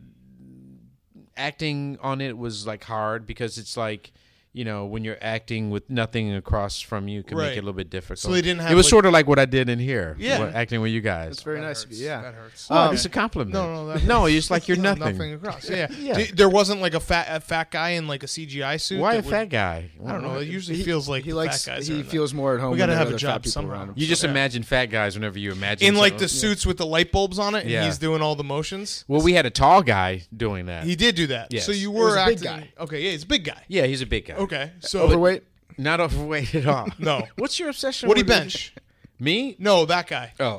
acting on it was like hard because it's like, you know, when you're acting with nothing across from you can Right. make it a little bit difficult. So they didn't have, It was like- sort of like what I did in here. Yeah. what- acting with you guys. That's very That nice of hurts. you. Yeah. That hurts. Well, Okay. it's a compliment. No, no, that no, it's like you're No, nothing. nothing across. Yeah. Yeah. D- There wasn't like a fat a fat guy in like a C G I suit. Why that a would- fat guy? I don't know. It usually He- feels like he the likes. fat guys. He are in that. feels more at home. We gotta when have there a are job fat people somehow. around him. You just Yeah. imagine fat guys whenever you imagine in like the something. suits with the light bulbs on it, and Yeah. he's doing all the motions. Well, we had a tall guy doing that. He did do that. Yes. So you It were was a big acting. guy. Okay, yeah, he's a big guy. yeah, he's a big guy. Okay, so Overweight. Not overweight at all. No. What's your obsession? What'd he with bench? Me? No, that guy. Oh.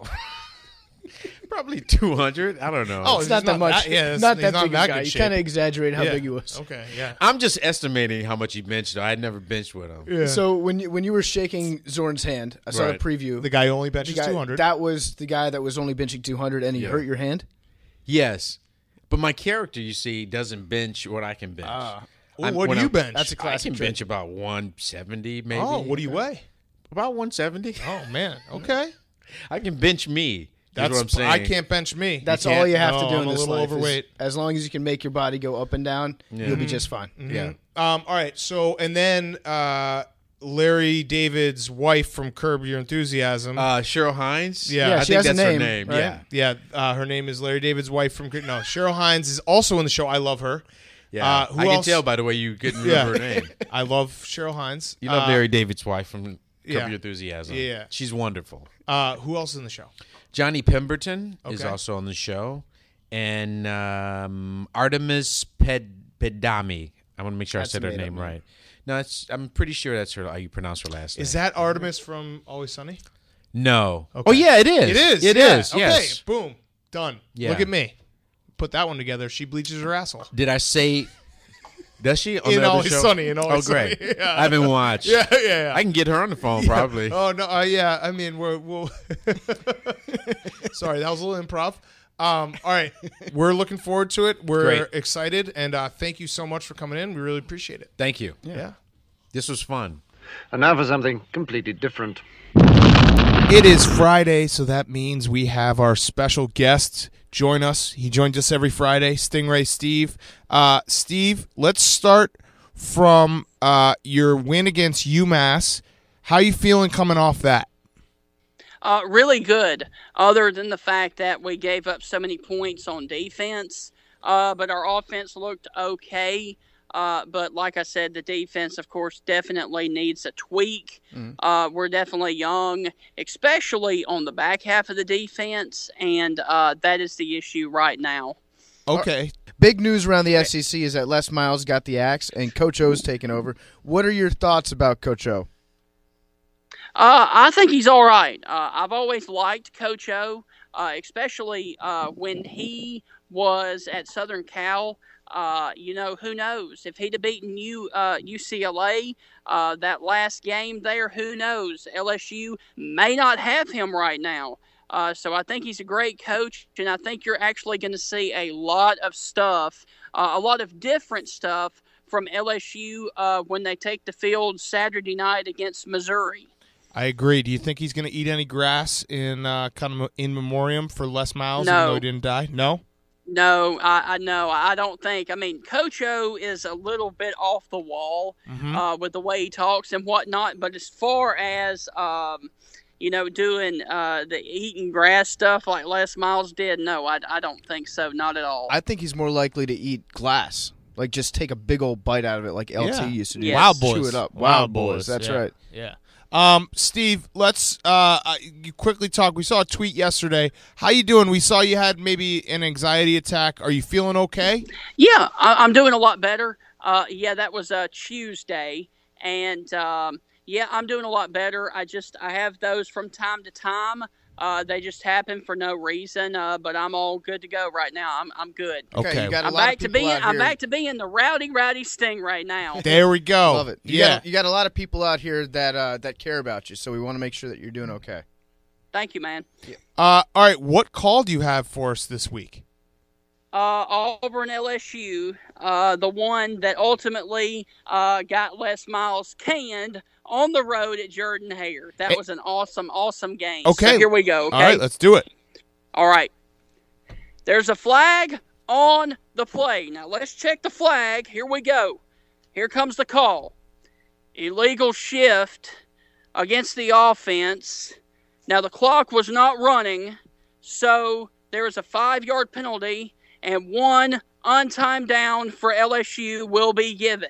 Probably two hundred. I don't know. Oh, It's he's not that not much. that- yeah, it's- not he's that not big that a guy. good You shape. kind of exaggerated how Yeah. big he was. Okay, yeah. I'm just estimating how much he benched. Though. I had never benched with him. Yeah. So when you, when you were shaking Zorn's hand, I saw Right. the preview. the guy only The benches guy- two hundred. That was the guy that was only benching two hundred, and he Yeah. hurt your hand. Yes. But my character, you see, doesn't bench what I can bench. Well, I'm- what do when you I'm- bench? That's a I classic can trick. bench about one seventy, maybe. oh, what do you weigh? About one seventy. Oh man. Okay. I can bench me. That's That's what I'm saying. I can't bench me. That's You all can't- you have no, to do I'm in a this little life. is- overweight. as long as you can make your body go up and down, you'll be just fine. Yeah. Um. All right. So and then uh, Larry David's wife from Curb Your Enthusiasm. Uh, Cheryl Hines. Yeah. Yeah, I she think has a that's her name, name. right? Yeah. yeah. Uh, her name is Larry David's wife from. No, Cheryl Hines is also in the show. I love her. Yeah. Uh, who I can else? tell by the way you couldn't Yeah. remember her name. I love Cheryl Hines. You love uh, Larry David's wife from Curb yeah. Your Enthusiasm. Yeah. She's wonderful. Uh, who else is in the show? Johnny Pemberton is Okay. also on the show. And um, Artemis Ped- Pedami. I want to make sure That's I said a her made-up name name. right. No, it's, I'm pretty sure that's her. How you pronounce her last name? Is that Artemis from Always Sunny? No. Okay. Oh, yeah, it is. It is. It yeah. is, Okay. yes. Boom. Done. Yeah. Look at me. Put that one together. She bleaches her asshole. Did I say... Does she? On In the other Always show? Sunny, in Always oh, great. Sunny. Yeah. I haven't watched. Yeah, yeah, yeah. I can get her on the phone, probably. Oh no, uh, yeah. I mean, we're we'll. Sorry, that was a little improv. Um, all right, we're looking forward to it. We're Great. excited, and uh, thank you so much for coming in. We really appreciate it. Thank you. Yeah. This was fun. And now for something completely different. It is Friday, so that means we have our special guest join us. He joins us every Friday, Stingray Steve. Uh, Steve, let's start from uh, your win against UMass. How you feeling coming off that? Uh, really good, other than the fact that we gave up so many points on defense. Uh, but our offense looked okay. Uh, but like I said, the defense, of course, definitely needs a tweak. Mm-hmm. Uh, we're definitely young, especially on the back half of the defense, and uh, that is the issue right now. Okay. Big news around the S E C is that Les Miles got the axe, and Coach O's taken over. What are your thoughts about Coach O? Uh, I think he's all right. Uh, I've always liked Coach O, uh, especially uh, when he was at Southern Cal. Uh, you know, who knows? If he'd have beaten you, uh, U C L A, uh, that last game there, who knows? L S U may not have him right now. Uh, so I think he's a great coach, and I think you're actually going to see a lot of stuff, uh, a lot of different stuff from L S U uh, when they take the field Saturday night against Missouri. I agree. Do you think he's going to eat any grass in uh, kind of in memoriam for Les Miles, No. even though he didn't die? No? No, I, I no, I don't think. I mean, Coach O is a little bit off the wall Mm-hmm. uh, with the way he talks and whatnot. But as far as um, you know, doing uh, the eating grass stuff like Les Miles did, no, I, I don't think so. Not at all. I think he's more likely to eat glass, like just take a big old bite out of it, like L T Yeah. used to do. Yes. Wild Boys. Chew it up. Wild, Wild Boys. Boys, that's yeah. right. Yeah. Um, Steve, let's uh, uh, you quickly talk. We saw a tweet yesterday. How you doing? We saw you had maybe an anxiety attack. Are you feeling okay? Yeah, I, I'm doing a lot better. Uh, yeah, that was uh, Tuesday, and um, yeah, I'm doing a lot better. I just I have those from time to time. Uh, they just happen for no reason, uh, but I'm all good to go right now. I'm I'm good. Okay. You got a I'm lot back of to people being out I'm here- back to being the rowdy rowdy Sting right now. There we go. Love it. You yeah. got, you got a lot of people out here that uh, that care about you, so we want to make sure that you're doing okay. Thank you, man. Uh, all right. What call do you have for us this week? Uh, Auburn L S U, uh, the one that ultimately uh, got Les Miles canned on the road at Jordan Hare. That Hey. was an awesome, awesome game. Okay. So here we go. Okay. All right. Let's do it. All right. There's a flag on the play. Now let's check the flag. Here we go. Here comes the call. Illegal shift against the offense. Now the clock was not running, so there is a five-yard penalty, and one untimed down for L S U will be given.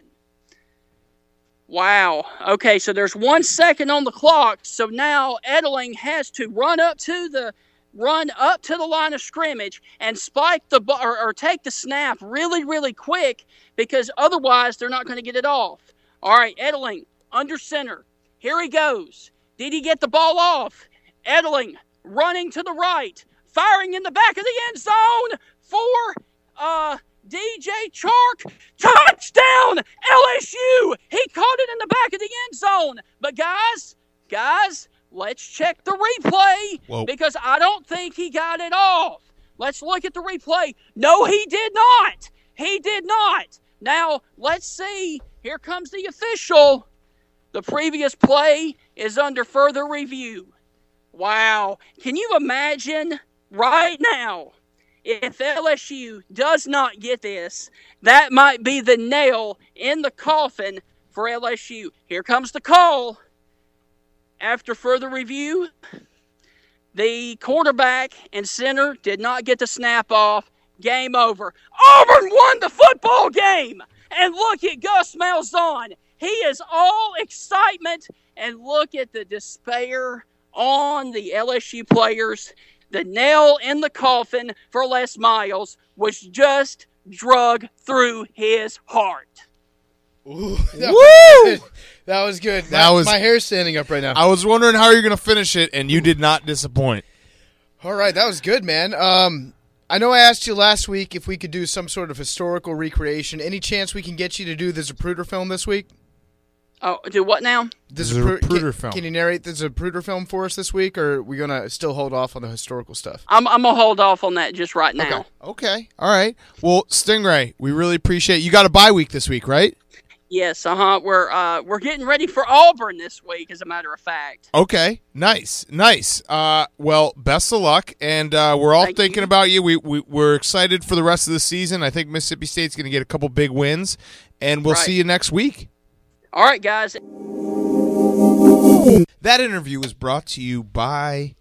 Wow. Okay, so there's one second on the clock, so now Edling has to run up to the run up to the line of scrimmage and spike the ball or, or take the snap really, really quick, because otherwise they're not going to get it off. All right, Edling under center. Here he goes. Did he get the ball off? Edling running to the right, firing in the back of the end zone for uh, D J Chark. Touchdown, L S U! He caught it in the back of the end zone. But guys, guys, let's check the replay Whoa. because I don't think he got it off. Let's look at the replay. No, he did not. He did not. Now, let's see. Here comes the official. The previous play is under further review. Wow. Can you imagine right now, if L S U does not get this, that might be the nail in the coffin for L S U. Here comes the call. After further review, the quarterback and center did not get the snap off. Game over. Auburn won the football game. And look at Gus Malzahn. He is all excitement. And look at the despair on the L S U players. The nail in the coffin for Les Miles was just drug through his heart. Ooh, that Woo! Was good. That was good. That my, was- my hair's standing up right now. I was wondering how you're going to finish it, and you did not disappoint. All right, that was good, man. Um, I know I asked you last week if we could do some sort of historical recreation. Any chance we can get you to do the Zapruder film this week? Oh, do what now? The Zapruder Zapru- can, film. Can you narrate the Zapruder film for us this week, or are we going to still hold off on the historical stuff? I'm, I'm going to hold off on that just right now. Okay. All right. Well, Stingray, we really appreciate it. You got a bye week this week, right? Yes, uh huh. We're uh we're getting ready for Auburn this week, as a matter of fact. Okay, nice, nice. Uh, well, best of luck, and uh, we're all Thank thinking you. about you. We, we we're excited for the rest of the season. I think Mississippi State's going to get a couple big wins, and we'll Right. see you next week. All right, guys. That interview was brought to you by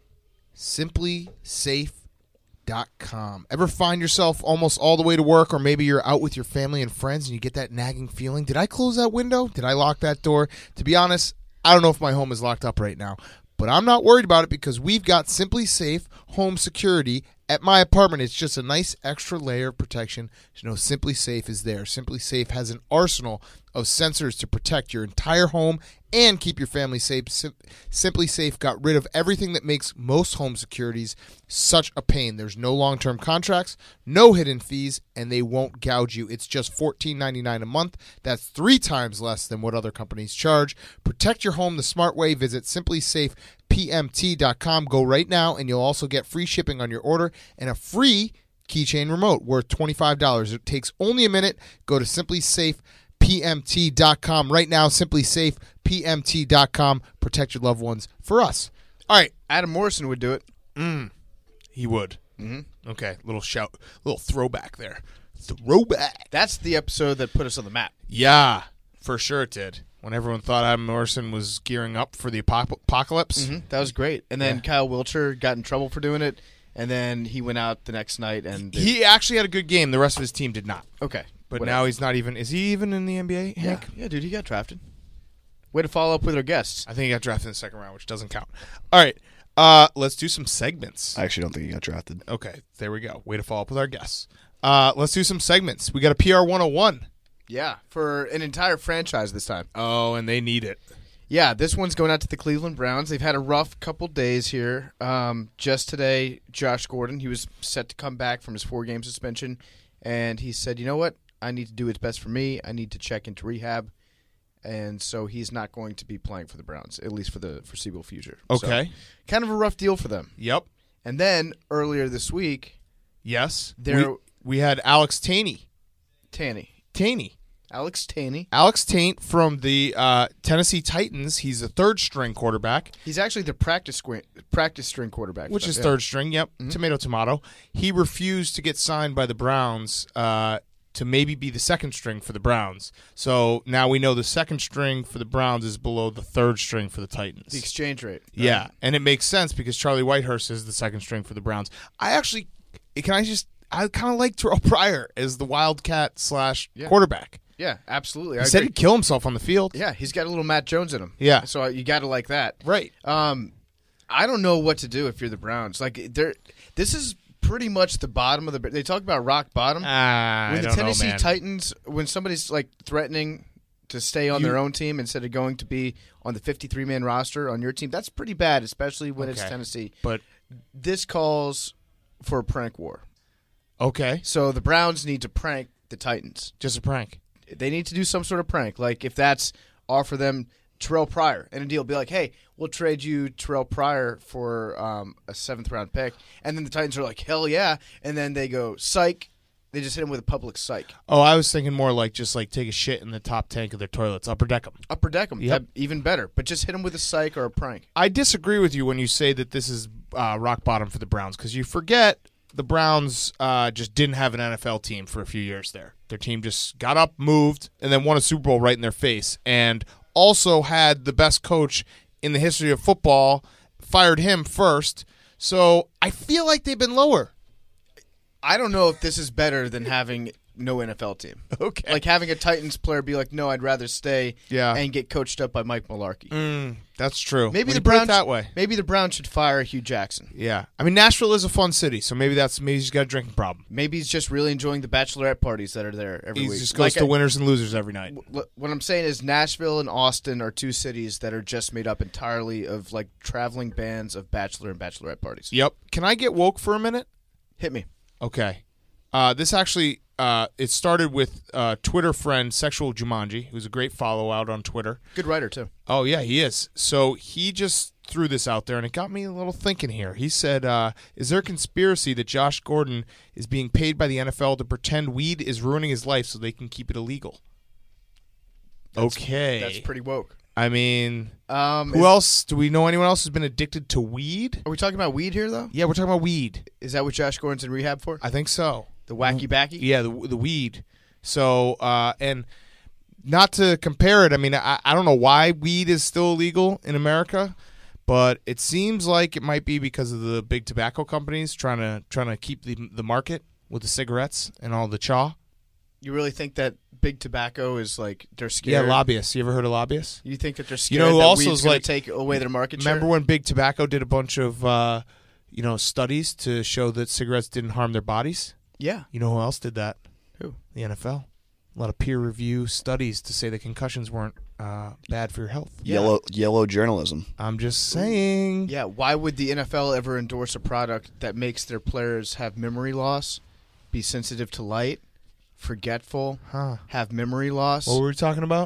Simply Safe dot com. Ever find yourself almost all the way to work, or maybe you're out with your family and friends and you get that nagging feeling, did I close that window? Did I lock that door? To be honest, I don't know if my home is locked up right now, but I'm not worried about it because we've got Simply Safe home security at my apartment. It's just a nice extra layer of protection. You know, Simply Safe is there. Simply Safe has an arsenal of sensors to protect your entire home and keep your family safe. Sim- Simply Safe got rid of everything that makes most home securities such a pain. There's no long-term contracts, no hidden fees, and they won't gouge you. It's just fourteen ninety-nine a month. That's three times less than what other companies charge. Protect your home the smart way. Visit simply safe p m t dot com. Go right now, and you'll also get free shipping on your order and a free keychain remote worth twenty-five dollars. It takes only a minute. Go to simply safe p m t dot com right now. simply safe p m t dot com. Protect your loved ones for us. All right. Adam Morrison would do it. Mm, he would. Mm-hmm. Okay. Little shout, little throwback there. Throwback. That's the episode that put us on the map. Yeah, for sure it did. When everyone thought Adam Morrison was gearing up for the apop- apocalypse. Mm-hmm. That was great. And then Yeah. Kyle Wilcher got in trouble for doing it, and then he went out the next night and He actually had a good game. The rest of his team did not. okay. But whatever. now he's not even. Is he even in the N B A, yeah, Hank? yeah, dude, he got drafted. Way to follow up with our guests. I think he got drafted in the second round, which doesn't count. All right. Uh, let's do some segments. I actually don't think he got drafted. Okay, there we go. Way to follow up with our guests. Uh, let's do some segments. We got a P R one oh one. Yeah, for an entire franchise this time. Oh, and they need it. Yeah, this one's going out to the Cleveland Browns. They've had a rough couple days here. Um, just today, Josh Gordon, he was set to come back from his four-game suspension, and he said, you know what? I need to do what's best for me. I need to check into rehab, and so he's not going to be playing for the Browns, at least for the foreseeable future. Okay. So, kind of a rough deal for them. Yep. And then, earlier this week, Yes. There- we, we had Alex Taney. Taney, Taney. Alex Taney, Alex Taint from the uh, Tennessee Titans. He's a third-string quarterback, he's actually the practice, squ- practice string quarterback. for which them, is yeah. third string. Yep. Mm-hmm. Tomato, tomato. He refused to get signed by the Browns uh, to maybe be the second string for the Browns. So now we know the second string for the Browns is below the third string for the Titans. The exchange rate. Yeah, and it makes sense because Charlie Whitehurst is the second string for the Browns. I actually, can I just, I kind of like Terrell Pryor as the Wildcat slash Yeah. quarterback. Yeah, absolutely. He I said agree. he'd kill himself on the field. Yeah, he's got a little Matt Jones in him. Yeah. So you got to like that. Right. Um, I don't know what to do if you're the Browns. Like, they're this is pretty much the bottom of the. They talk about rock bottom. Ah, when I the don't Tennessee know, man. Titans, when somebody's like threatening to stay on You- their own team instead of going to be on the fifty-three man roster on your team, that's pretty bad, especially when it's Okay. Tennessee. But This calls for a prank war. okay, So the Browns need to prank the Titans. just a prank. They need to do some sort of prank. Like if that's offer them Terrell Pryor and a deal, be like, hey, we'll trade you Terrell Pryor for um, a seventh round pick, and then the Titans are like, hell yeah, and then they go psych. They just hit him with a public psych. Oh, I was thinking more like just like take a shit in the top tank of their toilets, upper deck them. Upper deck them, Yep. even better. But just hit him with a psych or a prank. I disagree with you when you say that this is uh, rock bottom for the Browns because you forget the Browns uh, just didn't have an N F L team for a few years there. Their team just got up, moved, and then won a Super Bowl right in their face, and also had the best coach in the history of football, fired him first. So I feel like they've been lower. I don't know if this is better than having no N F L team. Okay. Like having a Titans player be like, no, I'd rather stay Yeah. and get coached up by Mike Mularkey. Mm, that's true. Maybe When the you put it Browns that way. Maybe the Browns should fire Hugh Jackson. Yeah. I mean, Nashville is a fun city, so maybe that's maybe he's got a drinking problem. Maybe he's just really enjoying the bachelorette parties that are there every He week. just goes Like to I- winners and losers every night. What what I'm saying is Nashville and Austin are two cities that are just made up entirely of like traveling bands of bachelor and bachelorette parties. Yep. Can I get woke for a minute? Hit me. Okay. Uh, this actually, uh, it started with uh, Twitter friend Sexual Jumanji, who's a great follow out on Twitter. Good writer too. Oh, yeah, he is. So he just threw this out there, and it got me a little thinking here. He said, uh, is there a conspiracy that Josh Gordon is being paid by the N F L to pretend weed is ruining his life so they can keep it illegal? okay. That's pretty woke. I mean, Um, who is- else? Do we know anyone else who's been addicted to weed? Are we talking about weed here, though? Yeah, we're talking about weed. Is that what Josh Gordon's in rehab for? I think so. The wacky backy? Yeah, the the weed. So, uh, and not to compare it, I mean, I, I don't know why weed is still illegal in America, but it seems like it might be because of the big tobacco companies trying to trying to keep the the market with the cigarettes and all the chaw. You really think that big tobacco is like they're scared? Yeah, lobbyists. You ever heard of lobbyists? You think that they're scared You know who that also weed's is gonna like- take away their market share? Remember when Big Tobacco did a bunch of uh, you know studies to show that cigarettes didn't harm their bodies? Yeah. You know who else did that? Who? The N F L. A lot of peer review studies to say that concussions weren't uh, bad for your health. Yellow yellow journalism. I'm just saying. Yeah, why would the N F L ever endorse a product that makes their players have memory loss, be sensitive to light, forgetful, Huh. have memory loss? What were we talking about?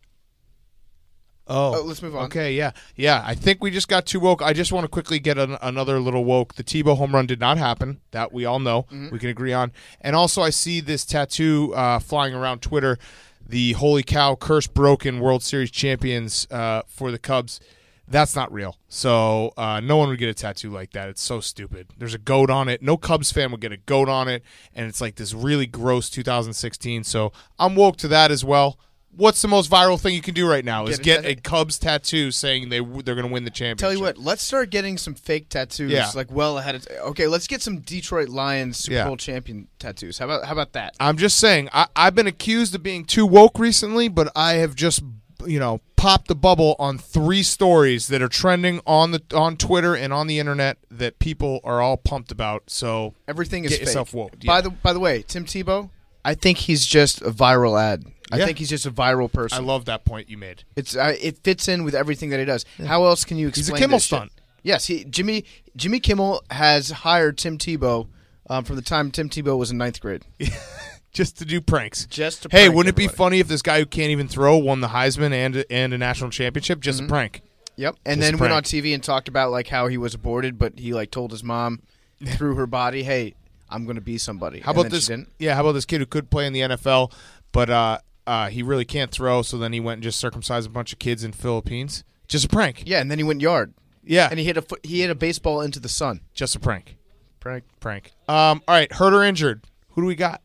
Oh, Oh, let's move on. Okay, yeah, yeah. I think we just got too woke. I just want to quickly get an, another little woke. The Tebow home run did not happen. That we all know. Mm-hmm. We can agree on. And also, I see this tattoo uh, flying around Twitter. The holy cow, curse broken World Series champions uh, for the Cubs. That's not real. So uh, no one would get a tattoo like that. It's so stupid. There's a goat on it. No Cubs fan would get a goat on it, and it's like this really gross two thousand sixteen. So I'm woke to that as well. What's the most viral thing you can do right now? Is Get a get tat- a Cubs tattoo saying they they're going to win the championship. Tell you what, let's start getting some fake tattoos, Yeah. like well ahead of. Okay, let's get some Detroit Lions Super Yeah. Bowl champion tattoos. How about how about that? I'm just saying. I, I've been accused of being too woke recently, but I have just you know popped the bubble on three stories that are trending on the on Twitter and on the internet that people are all pumped about. So Everything is get fake. yourself woke. By Yeah. the by the way, Tim Tebow, I think he's just a viral ad. I Yeah. think he's just a viral person. I love that point you made. It's uh, it fits in with everything that he does. How else can you He's explain? a Kimmel this shit? stunt. Yes, he Jimmy Jimmy Kimmel has hired Tim Tebow um, from the time Tim Tebow was in ninth grade. Just to do pranks. Just to Hey, prank wouldn't it be everybody. funny if this guy who can't even throw won the Heisman and and a national championship? Just Mm-hmm. a prank. Yep, and Just then a went prank. on T V and talked about like how he was aborted, but he like told his mom through her body, "Hey, I'm going to be somebody." How And about then this? She didn't. Yeah, how about this kid who could play in the N F L, but uh, uh, he really can't throw, so then he went and just circumcised a bunch of kids in Philippines. Just a prank. Yeah, and then he went yard, Yeah, and he hit a foot, he hit a baseball into the sun. just a prank. Prank, prank. Um, all right, hurt or injured? Who do we got?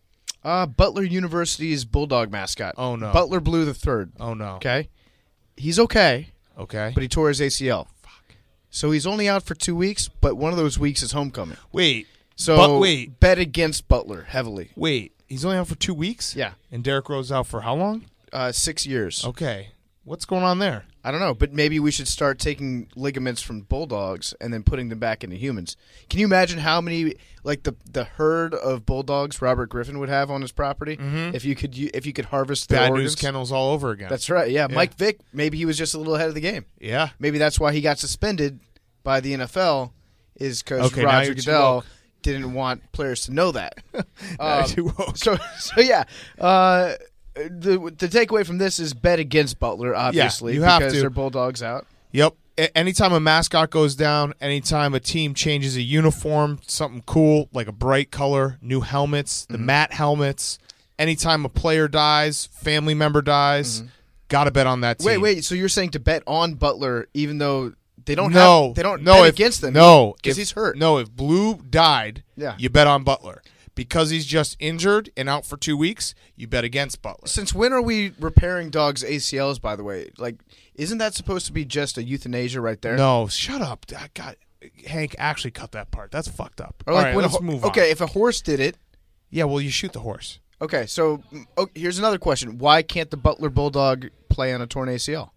Uh, Butler University's Bulldog mascot. Oh, no. Butler Blue the third. Oh no. Okay, he's okay, Okay. but he tore his A C L. Fuck. So he's only out for two weeks, but one of those weeks is homecoming. wait, So But wait. bet against Butler heavily. wait. He's only out for two weeks. Yeah, And Derrick Rose out for how long? uh, six years. Okay. What's going on there? I don't know, but maybe we should start taking ligaments from bulldogs and then putting them back into humans. Can you imagine how many, like the the herd of bulldogs Robert Griffin would have on his property if you could u- if you could harvest their Bad organs? news kennels all over again. That's right. Yeah. Mike Vick. Maybe he was just a little ahead of the game. yeah. Maybe that's why he got suspended by the N F L, is because Okay, now Roger you're too Goodell woke. didn't want players to know that. Now Um, you're too woke. So, so yeah. Uh, the the takeaway from this is bet against Butler, obviously, you have because to. their bulldogs out. Yep. A- anytime a mascot goes down, anytime a team changes a uniform, something cool like a bright color, new helmets, the matte helmets, anytime a player dies, family member dies, got to bet on that team. Wait, wait. So you're saying to bet on Butler, even though they don't no, have, they don't no, bet if, against them? No, because if- he's hurt. No, if Blue died, Yeah. you bet on Butler. Because he's just injured and out for two weeks, you bet against Butler. Since when are we repairing dogs' A C Ls? By the way, like, isn't that supposed to be just a euthanasia right there? No, shut up. I got Hank. Actually, cut that part. That's fucked up. Or All like right, when a let's ho- move on. Okay, if a horse did it. Yeah, well, you shoot the horse. Okay, so mm, oh, here's another question: why can't the Butler Bulldog play on a torn A C L?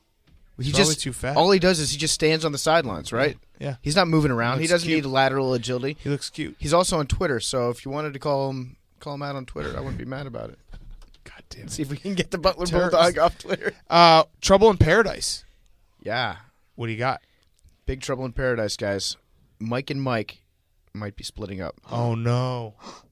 He He's just probably too fat. all he does is he just stands on the sidelines, right? Yeah. He's not moving around. He Looks doesn't cute. need lateral agility. He looks cute. He's also on Twitter, so if you wanted to call him call him out on Twitter, I wouldn't be mad about it. God damn. See if we can get the Butler Terrorist. Bulldog off Twitter. Uh, Trouble in Paradise. Yeah, What do you got? Big Trouble in Paradise, guys. Mike and Mike might be splitting up. Oh no.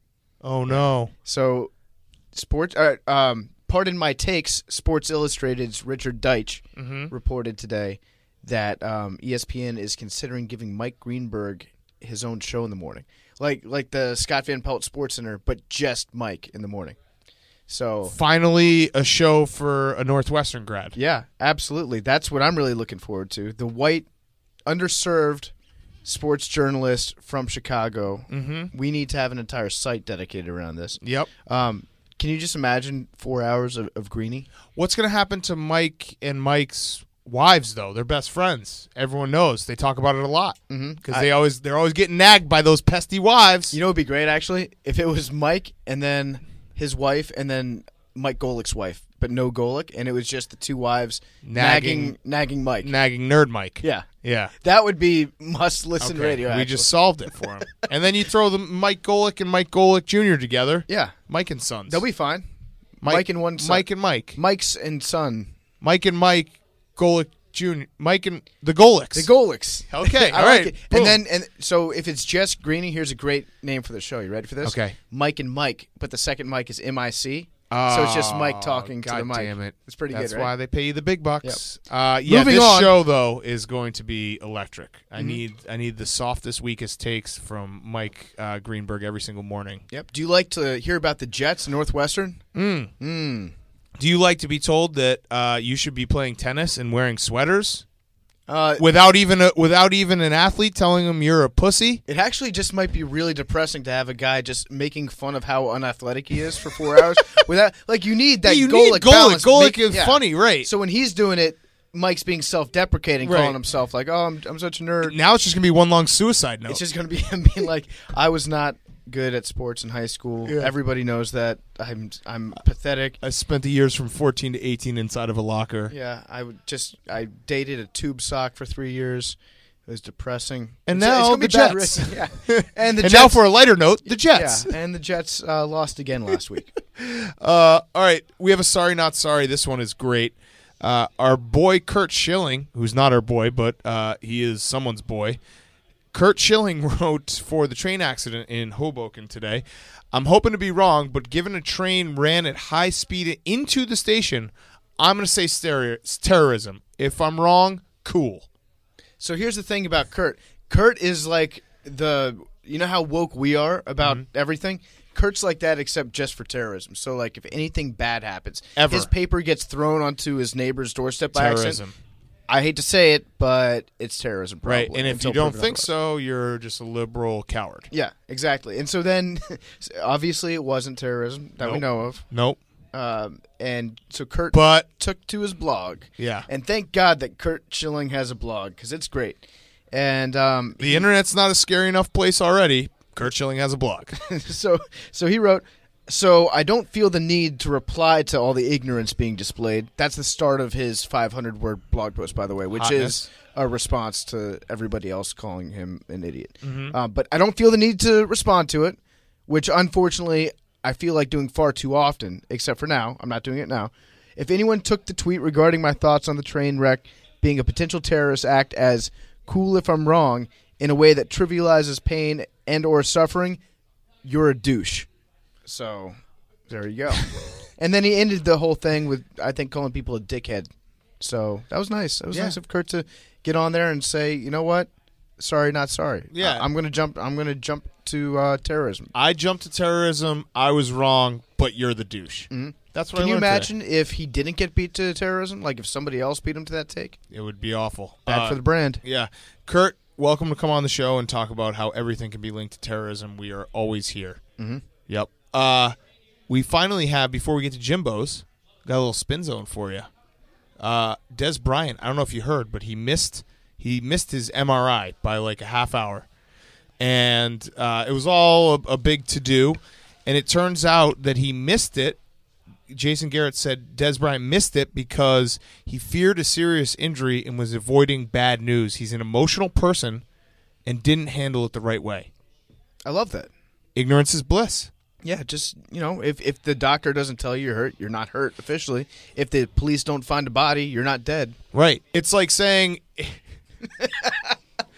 Oh no. So, sports. Uh, um, pardon my takes. Sports Illustrated's Richard Deitch Mm-hmm. reported today that um, E S P N is considering giving Mike Greenberg his own show in the morning, like like the Scott Van Pelt Sports Center, but just Mike in the morning. So Finally, a show for a Northwestern grad. yeah, absolutely. That's what I'm really looking forward to. The white, underserved sports journalist from Chicago. Mm-hmm. We need to have an entire site dedicated around this. Yep. Um, can you just imagine four hours of, of Greeny? What's going to happen to Mike and Mike's wives, though? They're best friends. Everyone knows. They talk about it a lot because Mm-hmm. they always they're always getting nagged by those pesky wives. You know, it'd be great actually if it was Mike and then his wife and then Mike Golick's wife, but no Golick, and it was just the two wives Nagging- nagging, nagging Mike. nagging nerd Mike. yeah, Yeah. that would be must listen Okay, radio. we actually. just solved it for him. And then you throw the Mike Golick and Mike Golick Junior together. yeah, Mike and Sons. they'll be fine. Mike, and one son. Mike and Mike. Mike's and son. Mike and Mike Golick Junior Mike and the Golicks. The Golicks. Okay, I all like right, it. boom. And then, and so if it's just Greeny, here's a great name for the show. You ready for this? Okay. Mike and Mike, but the second Mike is M I C. So it's just Mike talking to God the mic. Damn it. It's pretty That's good, right? why they pay you the big bucks. Uh, yeah, Moving this on. show though is going to be electric. I Mm-hmm. need I need the softest, weakest takes from Mike uh, Greenberg every single morning. Yep. Do you like to hear about the Jets, Northwestern? Do you like to be told that uh, you should be playing tennis and wearing sweaters Uh, without even a, without even an athlete telling them you're a pussy? It actually just might be really depressing to have a guy just making fun of how unathletic he is for four hours. Without, like, you need that Yeah, you Golick need Golick. balance. Golick Make- is yeah. funny, right? So when he's doing it, Mike's being self-deprecating, Right. calling himself like, "Oh, I'm, I'm such a nerd." Now it's just gonna be one long suicide note. It's just going to be him being like, "I was not good at sports in high school. Yeah. Everybody knows that. I'm I'm pathetic." I spent the years from fourteen to eighteen inside of a locker. Yeah, I would just I dated a tube sock for three years. It was depressing. And It's- it's now gonna be the bad, Jets. right? Yeah, and the and Jets. now for a lighter note, the Jets. Yeah, and the Jets uh, lost again last week. Uh, all right, we have a sorry not sorry. This one is great. Uh, our boy Kurt Schilling, who's not our boy, but uh, he is someone's boy. Kurt Schilling wrote for the train accident in Hoboken today. I'm hoping to be wrong, but given a train ran at high speed into the station, I'm going to say stereo- terrorism. If I'm wrong, cool. So here's the thing about Kurt. Kurt is like the you know how woke we are about Mm-hmm. everything. Kurt's like that, except just for terrorism. So, like, if anything bad happens, Ever. his paper gets thrown onto his neighbor's doorstep by accident. Terrorism. I hate to say it, but it's terrorism. Probably, Right, and if until you don't proven think otherwise. so, you're just a liberal coward. Yeah, exactly. And so then, obviously, it wasn't terrorism that we Nope. know of. Nope. Um, and so Kurt But, took to his blog. yeah. And thank God that Kurt Schilling has a blog, because it's great. And um, The internet's not a scary enough place already. Kurt Schilling has a blog. so so he wrote, "So I don't feel the need to reply to all the ignorance being displayed." That's the start of his five hundred word blog post, by the way, which Hotness. is a response to everybody else calling him an idiot. Mm-hmm. Uh, but I don't feel the need to respond to it, which unfortunately I feel like doing far too often, except for now. I'm not doing it now. If anyone took the tweet regarding my thoughts on the train wreck being a potential terrorist act as cool if I'm wrong in a way that trivializes pain and or suffering, you're a douche. So there you go. And then he ended the whole thing with, I think, calling people a dickhead. So that was nice. That was Yeah. nice of Kurt to get on there and say, you know what? Sorry, not sorry. Yeah. I- I'm gonna jump. I'm gonna jump to uh, terrorism. I jumped to terrorism. I was wrong, but you're the douche. Mm-hmm. That's what Can I you learned imagine if he didn't get beat to terrorism? Like if somebody else beat him to that take? today. It would be awful. Bad Uh, for the brand. Yeah. Kurt, welcome to come on the show and talk about how everything can be linked to terrorism. We are always here. Mm-hmm. Yep. Uh, we finally have, before we get to Jimbo's, got a little spin zone for you. Uh, Des Bryant, I don't know if you heard, but he missed he missed his M R I by like a half hour. And uh, it was all a, a big to-do. And it turns out that he missed it. Jason Garrett said Des Bryant missed it because he feared a serious injury and was avoiding bad news. He's an emotional person and didn't handle it the right way. I love that. Ignorance is bliss. Yeah, just, you know, if, if the doctor doesn't tell you you're hurt, you're not hurt officially. If the police don't find a body, you're not dead. Right. It's like saying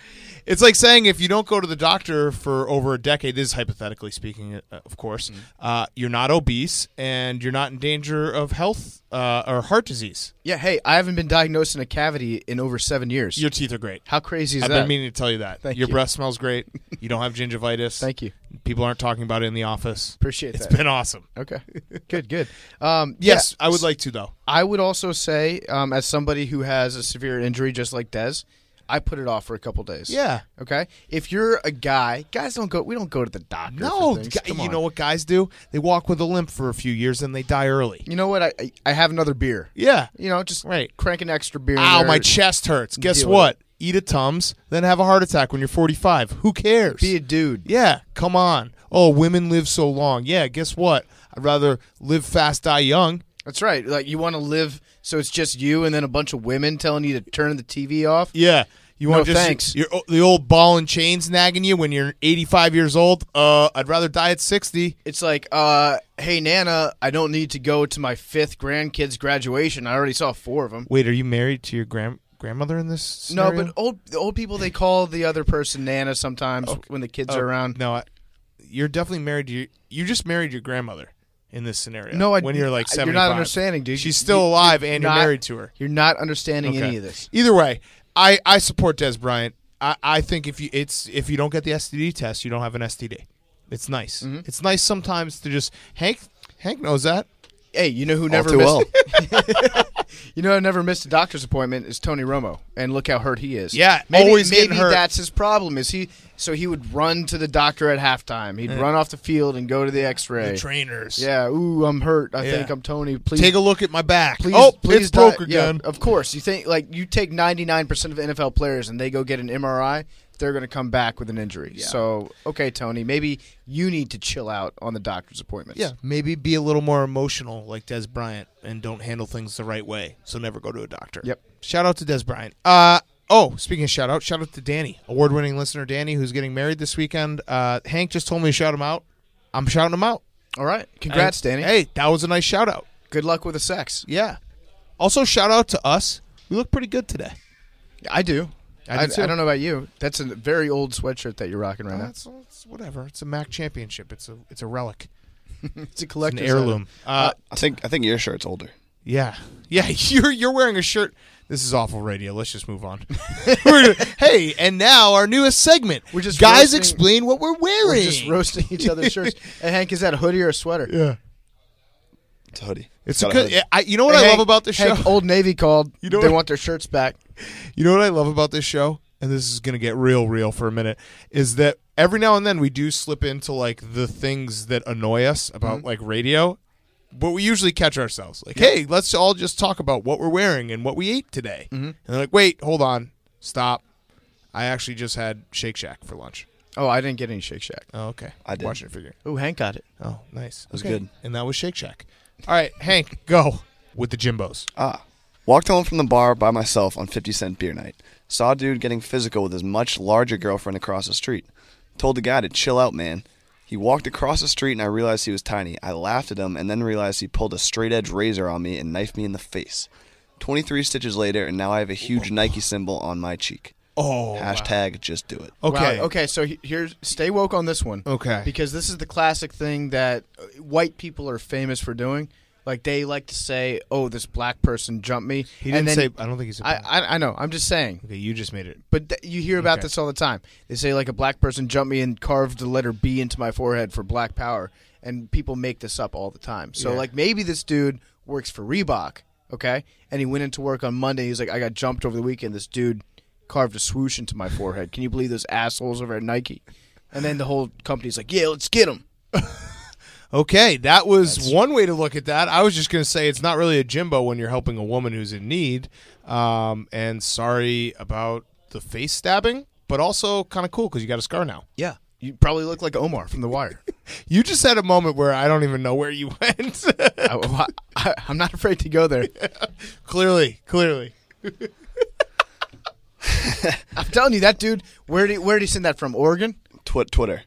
It's like saying if you don't go to the doctor for over a decade, this is hypothetically speaking, uh, of course, mm-hmm. uh, you're not obese and you're not in danger of health uh, or heart disease. Yeah, hey, I haven't been diagnosed in a cavity in over seven years. Your teeth are great. How crazy is I've that? I've been meaning to tell you that. Thank Your you. breath smells great. You don't have gingivitis. Thank you. People aren't talking about it in the office. Appreciate it's that. It's been awesome. Okay. Good, good. Um, yes, yeah, I would like to, though. I would also say, um, as somebody who has a severe injury just like Dez, I put it off for a couple days. Yeah. Okay? If you're a guy, guys don't go, we don't go to the doctor No. for things. Gu- Come you on. know what guys do? They walk with a limp for a few years and they die early. You know what? I I- I have another beer. Yeah. You know, just Right. crank an extra beer in Ow, there. my chest hurts. Guess Deal with what? Eat a Tums, then have a heart attack when you're forty-five. Who cares? Be a dude. Yeah, come on. Oh, women live so long. Yeah, guess what? I'd rather live fast, die young. That's right. Like, you want to live so it's just you and then a bunch of women telling you to turn the T V off? Yeah. You No want just thanks. Your, the old ball and chains nagging you when you're eighty-five years old? Uh, I'd rather die at sixty. It's like, uh, hey, Nana, I don't need to go to my fifth grandkid's graduation. I already saw four of them. Wait, are you married to your grand grandmother in this No, scenario? but old the old people, they call the other person Nana sometimes when the kids Oh, are around. No, I, you're definitely married to your, you just married your grandmother in this scenario. No, I, when you're like you're seventy-five. not understanding, dude. She's You- still you- alive you're and not- you're married to her. You're not understanding Okay. any of this. Either way, I, I support Des Bryant. I, I think if you it's if you don't get the S T D test, you don't have an S T D. It's nice. Mm-hmm. It's nice sometimes to just Hank. Hank knows that. Hey, you know who All never too missed well. You know who never missed a doctor's appointment is Tony Romo, and look how hurt he is. Yeah, maybe, always maybe getting hurt. that's his problem. Is he? So he would run to the doctor at halftime. He'd run off the field and go to the X-ray. The trainers. Yeah. Ooh, I'm hurt. I Yeah. think I'm Tony. Please Take a look at my back. Please, oh, please it's broke di- again. Yeah, of course. You think like you take ninety-nine percent of N F L players and they go get an M R I, they're going to come back with an injury. Yeah. So, okay, Tony, maybe you need to chill out on the doctor's appointments. Yeah, maybe be a little more emotional like Des Bryant and don't handle things the right way. So never go to a doctor. Yep. Shout out to Des Bryant. Uh oh, speaking of shout out, shout out to Danny, award-winning listener Danny, who's getting married this weekend. Uh, Hank just told me to shout him out. I'm shouting him out. All right. Congrats, And, Danny. Hey, that was a nice shout out. Good luck with the sex. Yeah. Also, shout out to us. We look pretty good today. I do. I I, do too. I don't know about you. That's a very old sweatshirt that you're rocking right Uh, now. it's, it's whatever. It's a M A C championship. It's a it's a relic. It's a It's an collector's heirloom. Uh, I think I think your shirt's older. yeah, yeah. You're you're wearing a shirt. This is awful radio. Let's just move on. We're- hey, and now our newest segment. We're just guys roasting- explain what we're item. wearing. We're just roasting each other's shirts. Hey, Hank, is that a hoodie or a sweater? yeah, It's a hoodie. it's got a good. hoodie. I, you know what Hey, I Hank- love about this show. Hank, Old Navy called. You know they what- want their shirts back. You know what I love about this show, and this is gonna get real, real for a minute, is that every now and then we do slip into like the things that annoy us about Mm-hmm. like radio, but we usually catch ourselves. Like, hey, let's all just talk about what we're wearing and what we ate today. Mm-hmm. And they're like, wait, hold on, stop. I actually just had Shake Shack for lunch. Oh, I didn't get any Shake Shack. Oh, okay. I did. Watching it figure. Oh, Hank got it. Oh, nice. It was good. And that was Shake Shack. All right, Hank, go with the Jimbos. Ah. Walked home from the bar by myself on fifty cent beer night. Saw a dude getting physical with his much larger girlfriend across the street. Told the guy to chill out, man. He walked across the street and I realized he was tiny. I laughed at him and then realized he pulled a straight edge razor on me and knifed me in the face. twenty-three stitches later and now I have a huge Nike symbol on my cheek. Oh, Hashtag just do it. okay. Wow. Okay, so he- here's stay woke on this one. Okay. Because this is the classic thing that uh, white people are famous for doing. Like they like to say, "Oh, this black person jumped me." He didn't and then, say. I don't think he said. I, black. I I know. I'm just saying. okay, you just made it. But th- you hear about Okay. this all the time. They say like a black person jumped me and carved the letter B into my forehead for Black Power, and people make this up all the time. So Yeah. like maybe this dude works for Reebok, okay? And he went into work on Monday. He's like, I got jumped over the weekend. This dude carved a swoosh into my forehead. Can you believe those assholes over at Nike? And then the whole company's like, yeah, let's get him. Okay, that was one way to look at that. I was just going to say it's not really a Jimbo when you're helping a woman who's in need. Um, and sorry about the face stabbing, but also kind of cool because you got a scar now. Yeah. You probably look like Omar from The Wire. You just had a moment where I don't even know where you went. I, I, I'm not afraid to go there. Clearly, clearly. I'm telling you, that dude, where did, where did he send that from? Oregon? Twi- Twitter.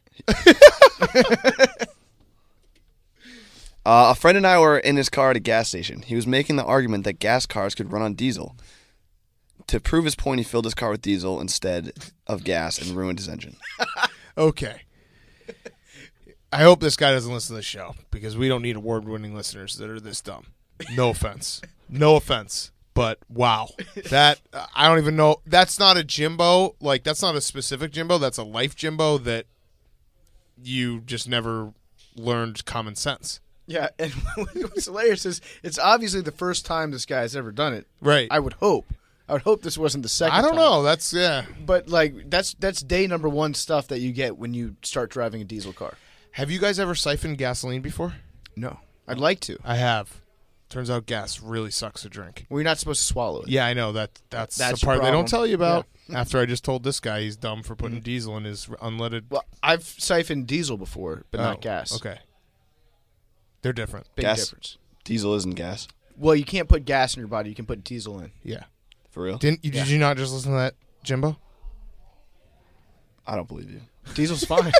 uh, a friend and I were in his car at a gas station. He was making the argument that gas cars could run on diesel. To prove his point, he filled his car with diesel instead of gas and ruined his engine. Okay. I hope this guy doesn't listen to the show because we don't need award-winning listeners that are this dumb. No offense. No offense. But wow. That, uh, I don't even know. That's not a Jimbo. Like, that's not a specific Jimbo. That's a life Jimbo that you just never learned common sense. Yeah, and what's hilarious is it's obviously the first time this guy's ever done it. Right. I would hope. I would hope this wasn't the second I don't time. know. That's, yeah. But, like, that's that's day number one stuff that you get when you start driving a diesel car. Have you guys ever siphoned gasoline before? No. I'd like to. I have. Turns out gas really sucks to drink. Well, you're not supposed to swallow it. Yeah, I know. That That's, That's the your part they don't problem. tell you about. After I just told this guy he's dumb for putting diesel in his unleaded. Well, I've siphoned diesel before, but Oh, not gas. Okay. They're different. Big Gas. difference. Diesel isn't gas. Well, you can't put gas in your body. You can put diesel in. Yeah. For real? Didn't you, Did you not just listen to that, Jimbo? I don't believe you. Diesel's fine.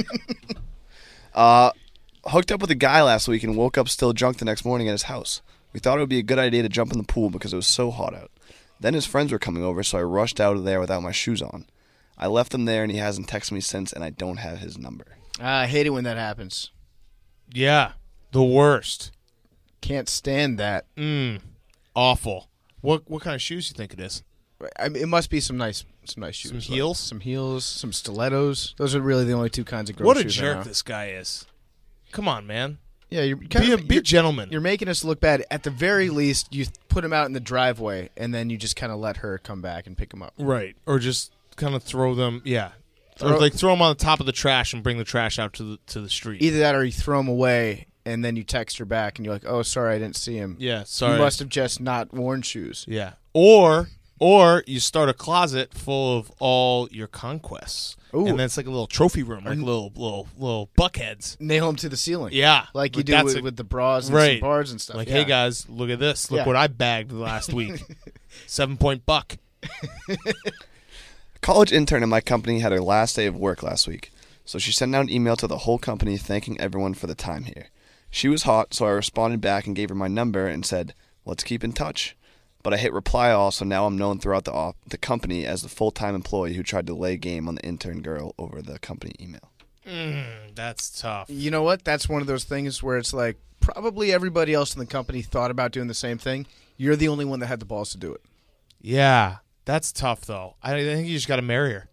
Uh, hooked up with a guy last week and woke up still drunk the next morning at his house. We thought it would be a good idea to jump in the pool because it was so hot out. Then his friends were coming over, so I rushed out of there without my shoes on. I left him there, and he hasn't texted me since, and I don't have his number. I hate it when that happens. Yeah. The worst. Can't stand that. Mm. Awful. What what kind of shoes do you think it is? I mean, it must be some nice, some nice shoes. Some like heels? some heels, some stilettos. Those are really the only two kinds of girl What a shoes I jerk know. this guy is. Come on, man. Yeah, you're Be kind a, of, be a you're, gentleman. you're making us look bad. At the very least, you put him out in the driveway, and then you just kind of let her come back and pick him up. Right. Or just kind of throw them, yeah. Throw- or like throw them on the top of the trash and bring the trash out to the to the street. Either that, or you throw him away, and then you text her back, and you're like, "Oh, sorry, I didn't see him. Yeah, sorry. You must have just not worn shoes." Yeah. Or or you start a closet full of all your conquests. Ooh. And then it's like a little trophy room, like little little little buckheads. Nail him to the ceiling. Yeah. like you But do that's with, a- with the bras and Right. some bars and stuff. Like, yeah. hey guys, look at this. Look Yeah. what I bagged last week. Seven point buck. A college intern in my company had her last day of work last week, so she sent out an email to the whole company thanking everyone for the time here. She was hot, so I responded back and gave her my number and said, let's keep in touch. But I hit reply all, so now I'm known throughout the op- the company as the full-time employee who tried to lay game on the intern girl over the company email. Mm, that's tough. You know what? That's one of those things where it's like probably everybody else in the company thought about doing the same thing. You're the only one that had the balls to do it. Yeah. That's tough, though. I think you just got to marry her.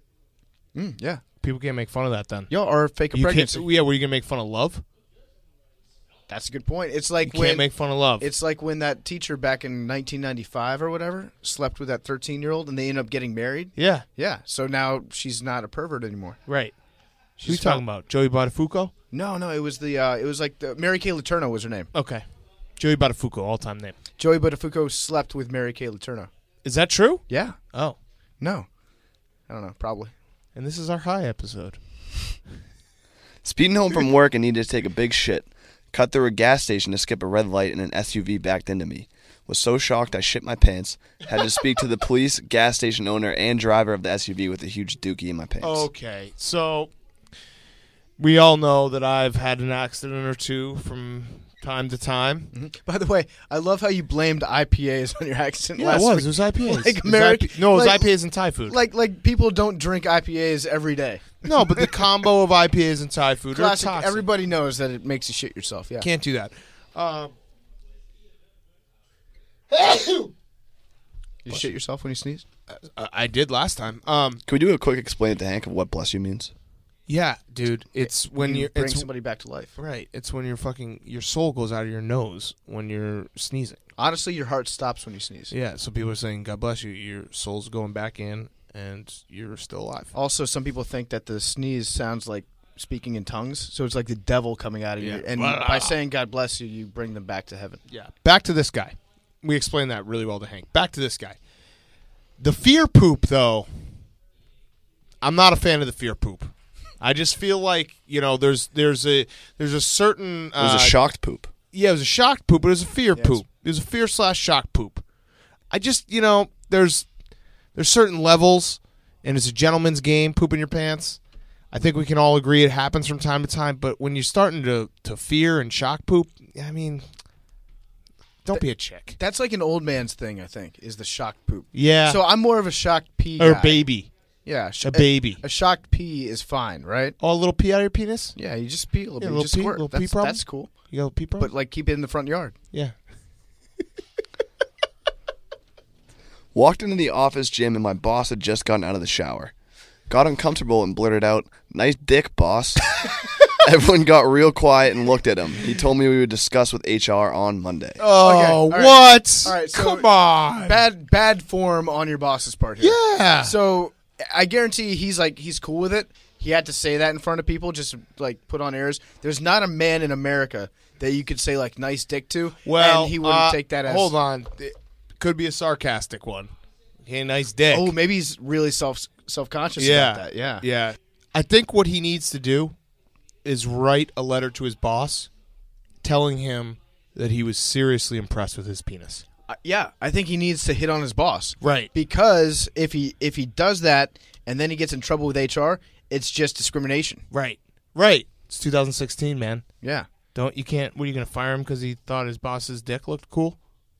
Mm, yeah. People can't make fun of that then. Yo, or fake a You pregnancy. can't, yeah, were you going to make fun of love? That's a good point. It's like You when can't make fun of love. it's like when that teacher back in nineteen ninety-five or whatever slept with that thirteen-year-old and they end up getting married. yeah, Yeah. So now she's not a pervert anymore. right. Who you She's talking felt- about? Joey Buttafuoco? No, no, it was the uh, it was like the Mary Kay Letourneau was her name. Okay. Joey Buttafuoco, all-time name. Joey Buttafuoco slept with Mary Kay Letourneau. Is that true? Yeah. Oh. No. I don't know. Probably. And this is our high episode. Speeding home from work and needed to take a big shit. Cut through a gas station to skip a red light and an S U V backed into me. Was so shocked I shit my pants. Had to speak to the police, gas station owner, and driver of the S U V with a huge dookie in my pants. Okay, so we all know that I've had an accident or two from time to time. By the way, I love how you blamed I P As on your accident Yeah, last it was. week. It was I P As. Like It was American- I P- no, it was like- I P As and Thai food. Like like people don't drink I P As every day. no, but the combo of I P As and Thai food Classic. are toxic. Everybody knows that it makes you shit yourself. Yeah. Can't do that. Um, You shit yourself when you sneeze? I I did last time. Um, Can we do a quick explain to Hank of what bless you means? yeah, dude. It's when you you're bring it's, somebody back to life. right. It's when you're fucking your soul goes out of your nose when you're sneezing. Honestly, your heart stops when you sneeze. Yeah. So people are saying, "God bless you." Your soul's going back in, and you're still alive. Also, some people think that the sneeze sounds like speaking in tongues, so it's like the devil coming out of Yeah. you. And Blah. by saying "God bless you," you bring them back to heaven. Yeah. Back to this guy. We explained that really well to Hank. Back to this guy. The fear poop, though. I'm not a fan of the fear poop. I just feel like you know, there's there's a there's a certain. It was uh, a shocked poop. Yeah, it was a shocked poop, but it was a fear Yes. poop. It was a fear slash shock poop. I just, you know, there's there's certain levels, and it's a gentleman's game, pooping your pants. I think we can all agree it happens from time to time, but when you're starting to, to fear and shock poop, I mean, Don't be a chick. That's like an old man's thing, I think, is the shocked poop. Yeah. So I'm more of a shocked pee or guy. baby. Yeah. Sh- A baby. A, a shocked pee is fine, right? Oh, a little pee out of your penis? Yeah, you just pee a little Yeah, bit. a You little just pee- squirt. little pee that's, problem? that's cool. You got a little pee problem? But, like, keep it in the front yard. Yeah. Walked into the office gym and my boss had just gotten out of the shower. Got uncomfortable and blurted out, "Nice dick, boss." Everyone got real quiet and looked at him. He told me we would discuss with H R on Monday. Oh, Okay, all right. what? All right, so Come on. Bad bad form on your boss's part here. Yeah. So I guarantee he's like he's cool with it. He had to say that in front of people, just to, like put on airs. There's not a man in America that you could say like nice dick to, well, and he wouldn't uh, take that as. Hold on. It could be a sarcastic one. Hey, nice dick. Oh, maybe he's really self self conscious yeah. about that. Yeah. Yeah. I think what he needs to do is write a letter to his boss telling him that he was seriously impressed with his penis. Uh, yeah, I think he needs to hit on his boss. Right. Because if he if he does that and then he gets in trouble with H R, it's just discrimination. Right. Right. It's two thousand sixteen, man. Yeah. Don't you can't. What are you gonna fire him because he thought his boss's dick looked cool?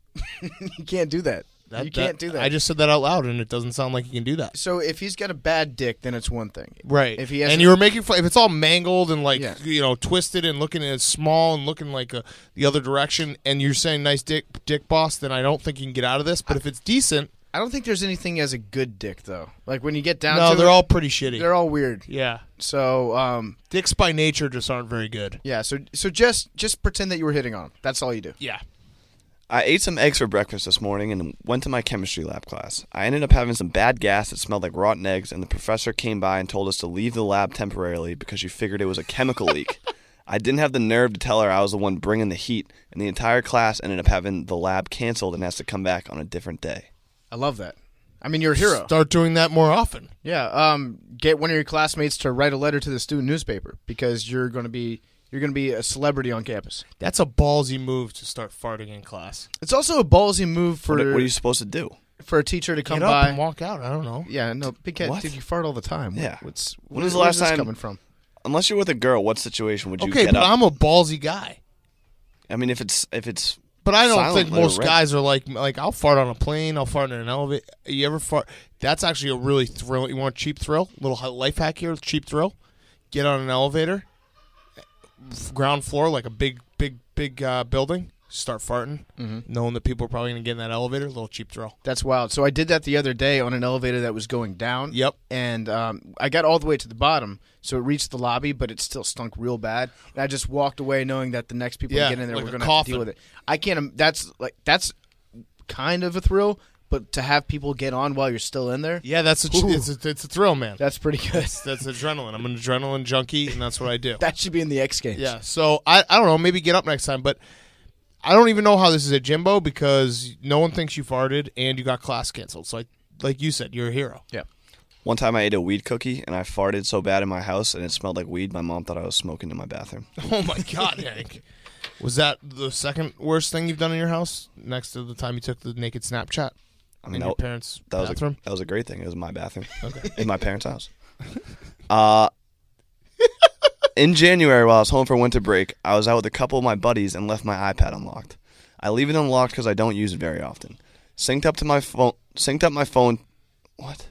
You can't do that. That- you can't do that. I just said that out loud, and it doesn't sound like he can do that. So if he's got a bad dick, then it's one thing. Right. If he has and a- you were making fun, if it's all mangled and like Yeah. you know twisted and looking as small and looking like a, the other direction, and you're saying nice dick, dick boss, then I don't think you can get out of this. But if it's decent, I don't think there's anything as a good dick though. Like when you get down no, to they're it, all pretty shitty. they're all weird. yeah, So um dicks by nature just aren't very good. yeah, so so just just pretend that you were hitting on him. That's all you do. Yeah. I ate some eggs for breakfast this morning and went to my chemistry lab class. I ended up having some bad gas that smelled like rotten eggs, and the professor came by and told us to leave the lab temporarily because she figured it was a chemical leak. I didn't have the nerve to tell her I was the one bringing the heat, and the entire class ended up having the lab canceled and has to come back on a different day. I love that. I mean, you're a hero. Start doing that more often. Yeah. Um, get one of your classmates to write a letter to the student newspaper because you're going to be you're going to be a celebrity on campus. That's a ballsy move to start farting in class. It's also a ballsy move for What, what are you supposed to do? for a teacher to come Get up by. and walk out. I don't know. Yeah, no, big cat, What? dude, you fart all the time. Yeah. What's When was the where's last this time- coming from? Unless you're with a girl, what situation would you Okay, get but up? I'm a ballsy guy. I mean, if it's if it's But I don't silent think or most red- guys are like like I'll fart on a plane. I'll fart in an elevator. You ever fart? That's actually a really thrill. You want a cheap thrill? Little hi- life hack here. Cheap thrill. Get on an elevator, f- ground floor, like a big, big, big uh, building. Start farting, Mm-hmm. knowing that people are probably going to get in that elevator. Little cheap thrill. That's wild. So I did that the other day on an elevator that was going down. Yep. And um, I got all the way to the bottom, so it reached the lobby, but it still stunk real bad. And I just walked away knowing that the next people Yeah, to get in there like were a going to have to deal coffin. with it. I can't. im- That's like that's kind of a thrill, but to have people get on while you're still in there, Yeah, that's a, Ooh. it's a it's a thrill, man. that's pretty good. That's that's adrenaline. I'm an adrenaline junkie, and that's what I do. That should be in the X Games. Yeah, so I, I don't know, maybe get up next time, but I don't even know how this is at Jimbo because no one thinks you farted and you got class canceled. So, like, like you said, you're a hero. Yeah. One time I ate a weed cookie and I farted so bad in my house and it smelled like weed. My mom thought I was smoking in my bathroom. Oh my God, Hank! Was that the second worst thing you've done in your house next to the time you took the naked Snapchat I mean, in that, your parents' that was a, bathroom? that was a great thing. It was my bathroom. Okay. In my parents' house. Uh, in January, while I was home for winter break, I was out with a couple of my buddies and left my iPad unlocked. I leave it unlocked because I don't use it very often. Synced up to my phone. Synced up my phone. What?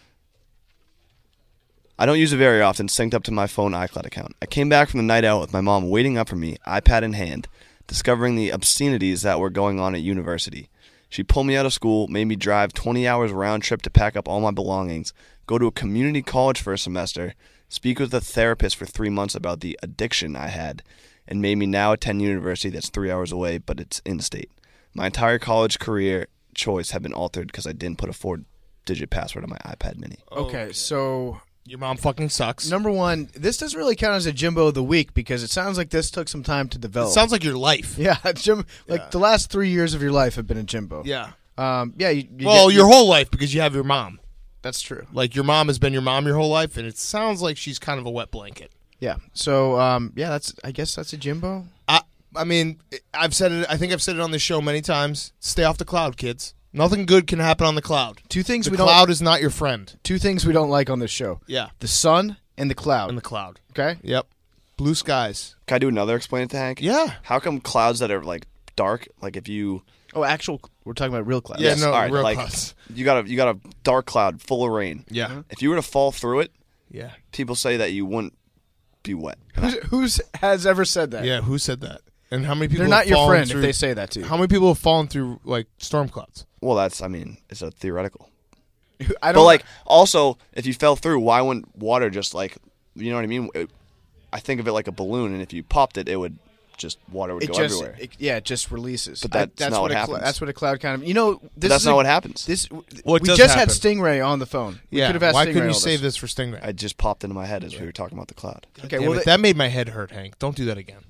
I don't use it very often. Synced up to my phone iCloud account. I came back from the night out with my mom waiting up for me, iPad in hand, discovering the obscenities that were going on at university. She pulled me out of school, made me drive twenty hours round trip to pack up all my belongings, go to a community college for a semester, speak with a therapist for three months about the addiction I had, and made me now attend university that's three hours away, but it's in-state. My entire college career choice had been altered because I didn't put a four-digit password on my iPad mini. Okay, so Your mom fucking sucks. number one, this doesn't really count as a Jimbo of the week because it sounds like this took some time to It develop. sounds like your life. yeah, Jim. Like the last three years of your life have been a Jimbo. Yeah. Um. Yeah. You, you Well, get- your whole life because you have your mom. That's true. Like your mom has been your mom your whole life, and it sounds like she's kind of a wet blanket. Yeah. So, um, yeah, that's. I guess that's a Jimbo. I I mean, I've said it. I think I've said it on this show many times. Stay off the cloud, kids. Nothing good can happen on the cloud. Two things The we cloud don't. is not your friend. Two things we don't like on this show: Yeah, the sun and the cloud. in the cloud. Okay. Yep. Blue skies. Can I do another explain it to Hank? Yeah. How come clouds that are like dark. Like if you Oh, actual. We're talking about real clouds. Yeah, Yes, no, all right, real like, clouds. you got a you got a dark cloud full of rain. Yeah, If you were to fall through it, yeah, people say that you wouldn't be wet. Who's, who's has ever said that? yeah. Who said that? And how many people? They're not have your fallen friend through, if they say that to you. How many people have fallen through like storm clouds? Well, that's I mean, it's a theoretical. I don't But like also, if you fell through, why wouldn't water just like you know what I mean? It, I think of it like a balloon, and if you popped it, it would just water would It go just, everywhere. it, yeah, it just releases. But that's I, that's not what what a happens. Cl- that's what a cloud kind of. You know, this But that's is not a- what happens. This Well, it we does just happen. had Stingray on the phone. We Yeah. could have asked Why Stingray couldn't you all save this. this for Stingray? I just popped into my head as we were talking about the cloud. Okay, Damn well, it, they- that made my head hurt, Hank. Don't do that again.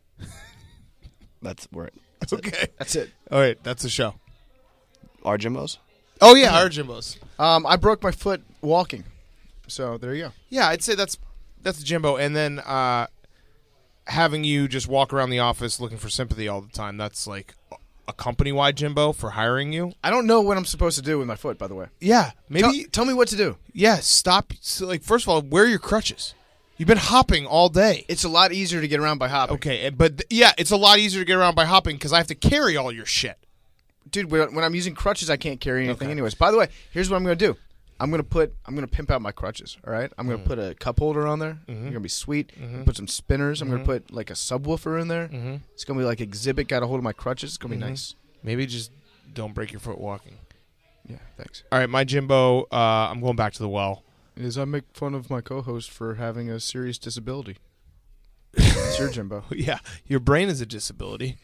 That's where it, Okay. that's it. All right, that's the show. our Jimbos. Oh yeah, our Jimbos. Um, I broke my foot walking, so there you go. Yeah, I'd say that's that's Jimbo, and then uh, having you just walk around the office looking for sympathy all the time. That's like a company-wide Jimbo for hiring you. I don't know what I'm supposed to do with my foot. By the way, Yeah, maybe. tell, tell me what to do. yeah, stop. So, like, first of all, wear your crutches. You've been hopping all day. It's a lot easier to get around by hopping. Okay, but th- yeah, it's a lot easier to get around by hopping because I have to carry all your shit. Dude, when when I'm using crutches, I can't carry anything Okay. anyways. By the way, here's what I'm going to do. I'm going to put, I'm going to pimp out my crutches, all right? I'm going to put a cup holder on there. It's going to be sweet. Put some spinners. I'm going to put like a subwoofer in there. Mhm. It's going to be like exhibit, got a hold of my crutches. It's going to be nice. Maybe just don't break your foot walking. Yeah, thanks. All right, my Jimbo. Uh, I'm going back to the well. Is I make fun of my co-host for having a serious disability. It's your Jimbo. Yeah, your brain is a disability.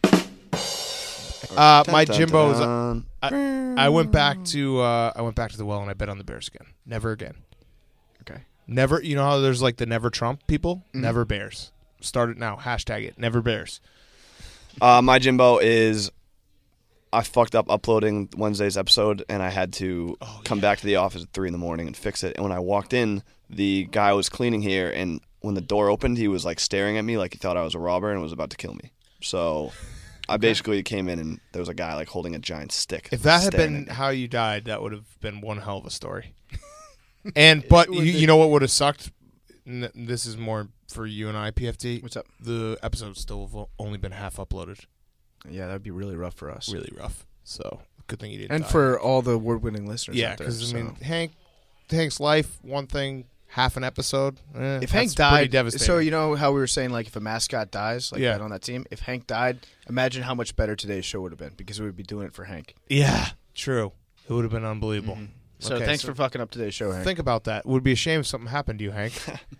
Uh, my Dun, dun, Jimbo's. dun. I, I went back to uh, I went back to the well and I bet on the Bears again. Never again. Okay. Never. You know how there's like the never Trump people. Mhm. Never Bears. Start it now. Hashtag it. Never Bears. Uh, my Jimbo is I fucked up uploading Wednesday's episode, and I had to Oh, come yeah. back to the office at three in the morning and fix it. And when I walked in, the guy was cleaning here, and when the door opened, he was like staring at me like he thought I was a robber and was about to kill me. So I basically came in, and there was a guy like holding a giant stick. If that had staring been at me. how you died, that would have been one hell of a story. And but you, you know what would have sucked? N- This is more for you and I, P F T. What's up? The episode's still have only been half uploaded. Yeah, that'd be really rough for us. Really rough. So good thing you didn't. And die. for all the award-winning listeners yeah, out there. because I mean, so. Hank, Hank's life, one thing, half an episode. eh, If Hank that's pretty died, devastating. so you know how we were saying, like, if a mascot dies, like Yeah. that on that team, if Hank died, imagine how much better today's show would have been because we would be doing it for Hank. yeah, true. It would have been unbelievable. So Okay, thanks so for fucking up today's show, Hank. Think about that. It would be a shame if something happened to you, Hank.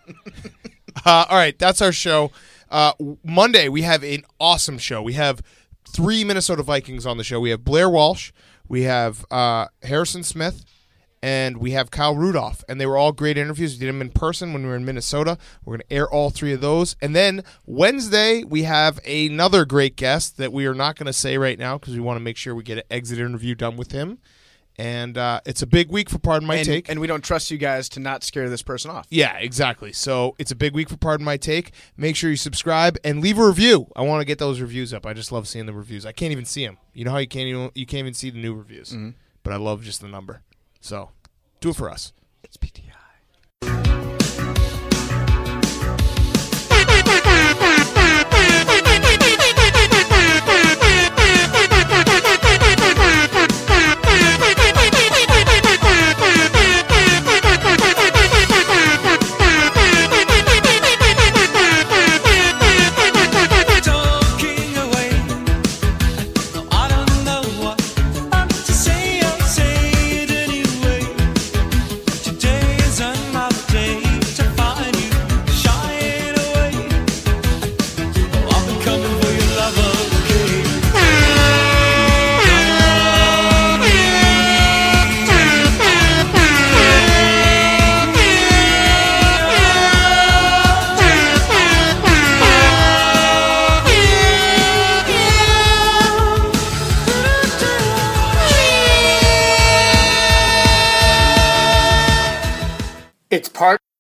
uh, all right, that's our show. Uh, Monday, we have an awesome show. We have three Minnesota Vikings on the show. We have Blair Walsh, we have uh, Harrison Smith, and we have Kyle Rudolph. And they were all great interviews. We did them in person when we were in Minnesota. We're going to air all three of those. And then Wednesday, we have another great guest that we are not going to say right now because we want to make sure we get an exit interview done with him. And uh, it's a big week for Pardon My and, Take. and we don't trust you guys to not scare this person off. Yeah, exactly. So it's a big week for Pardon My Take. Make sure you subscribe and leave a review. I want to get those reviews up. I just love seeing the reviews. I can't even see them. You know how you can't even you can't even see the new reviews, Mm-hmm. but I love just the number. So do it for us. It's P T I. Talking away, I don't know what I'm to say. I'll say it anyway. Today is another day to find you shying away. Oh, I've been coming for your love, It's part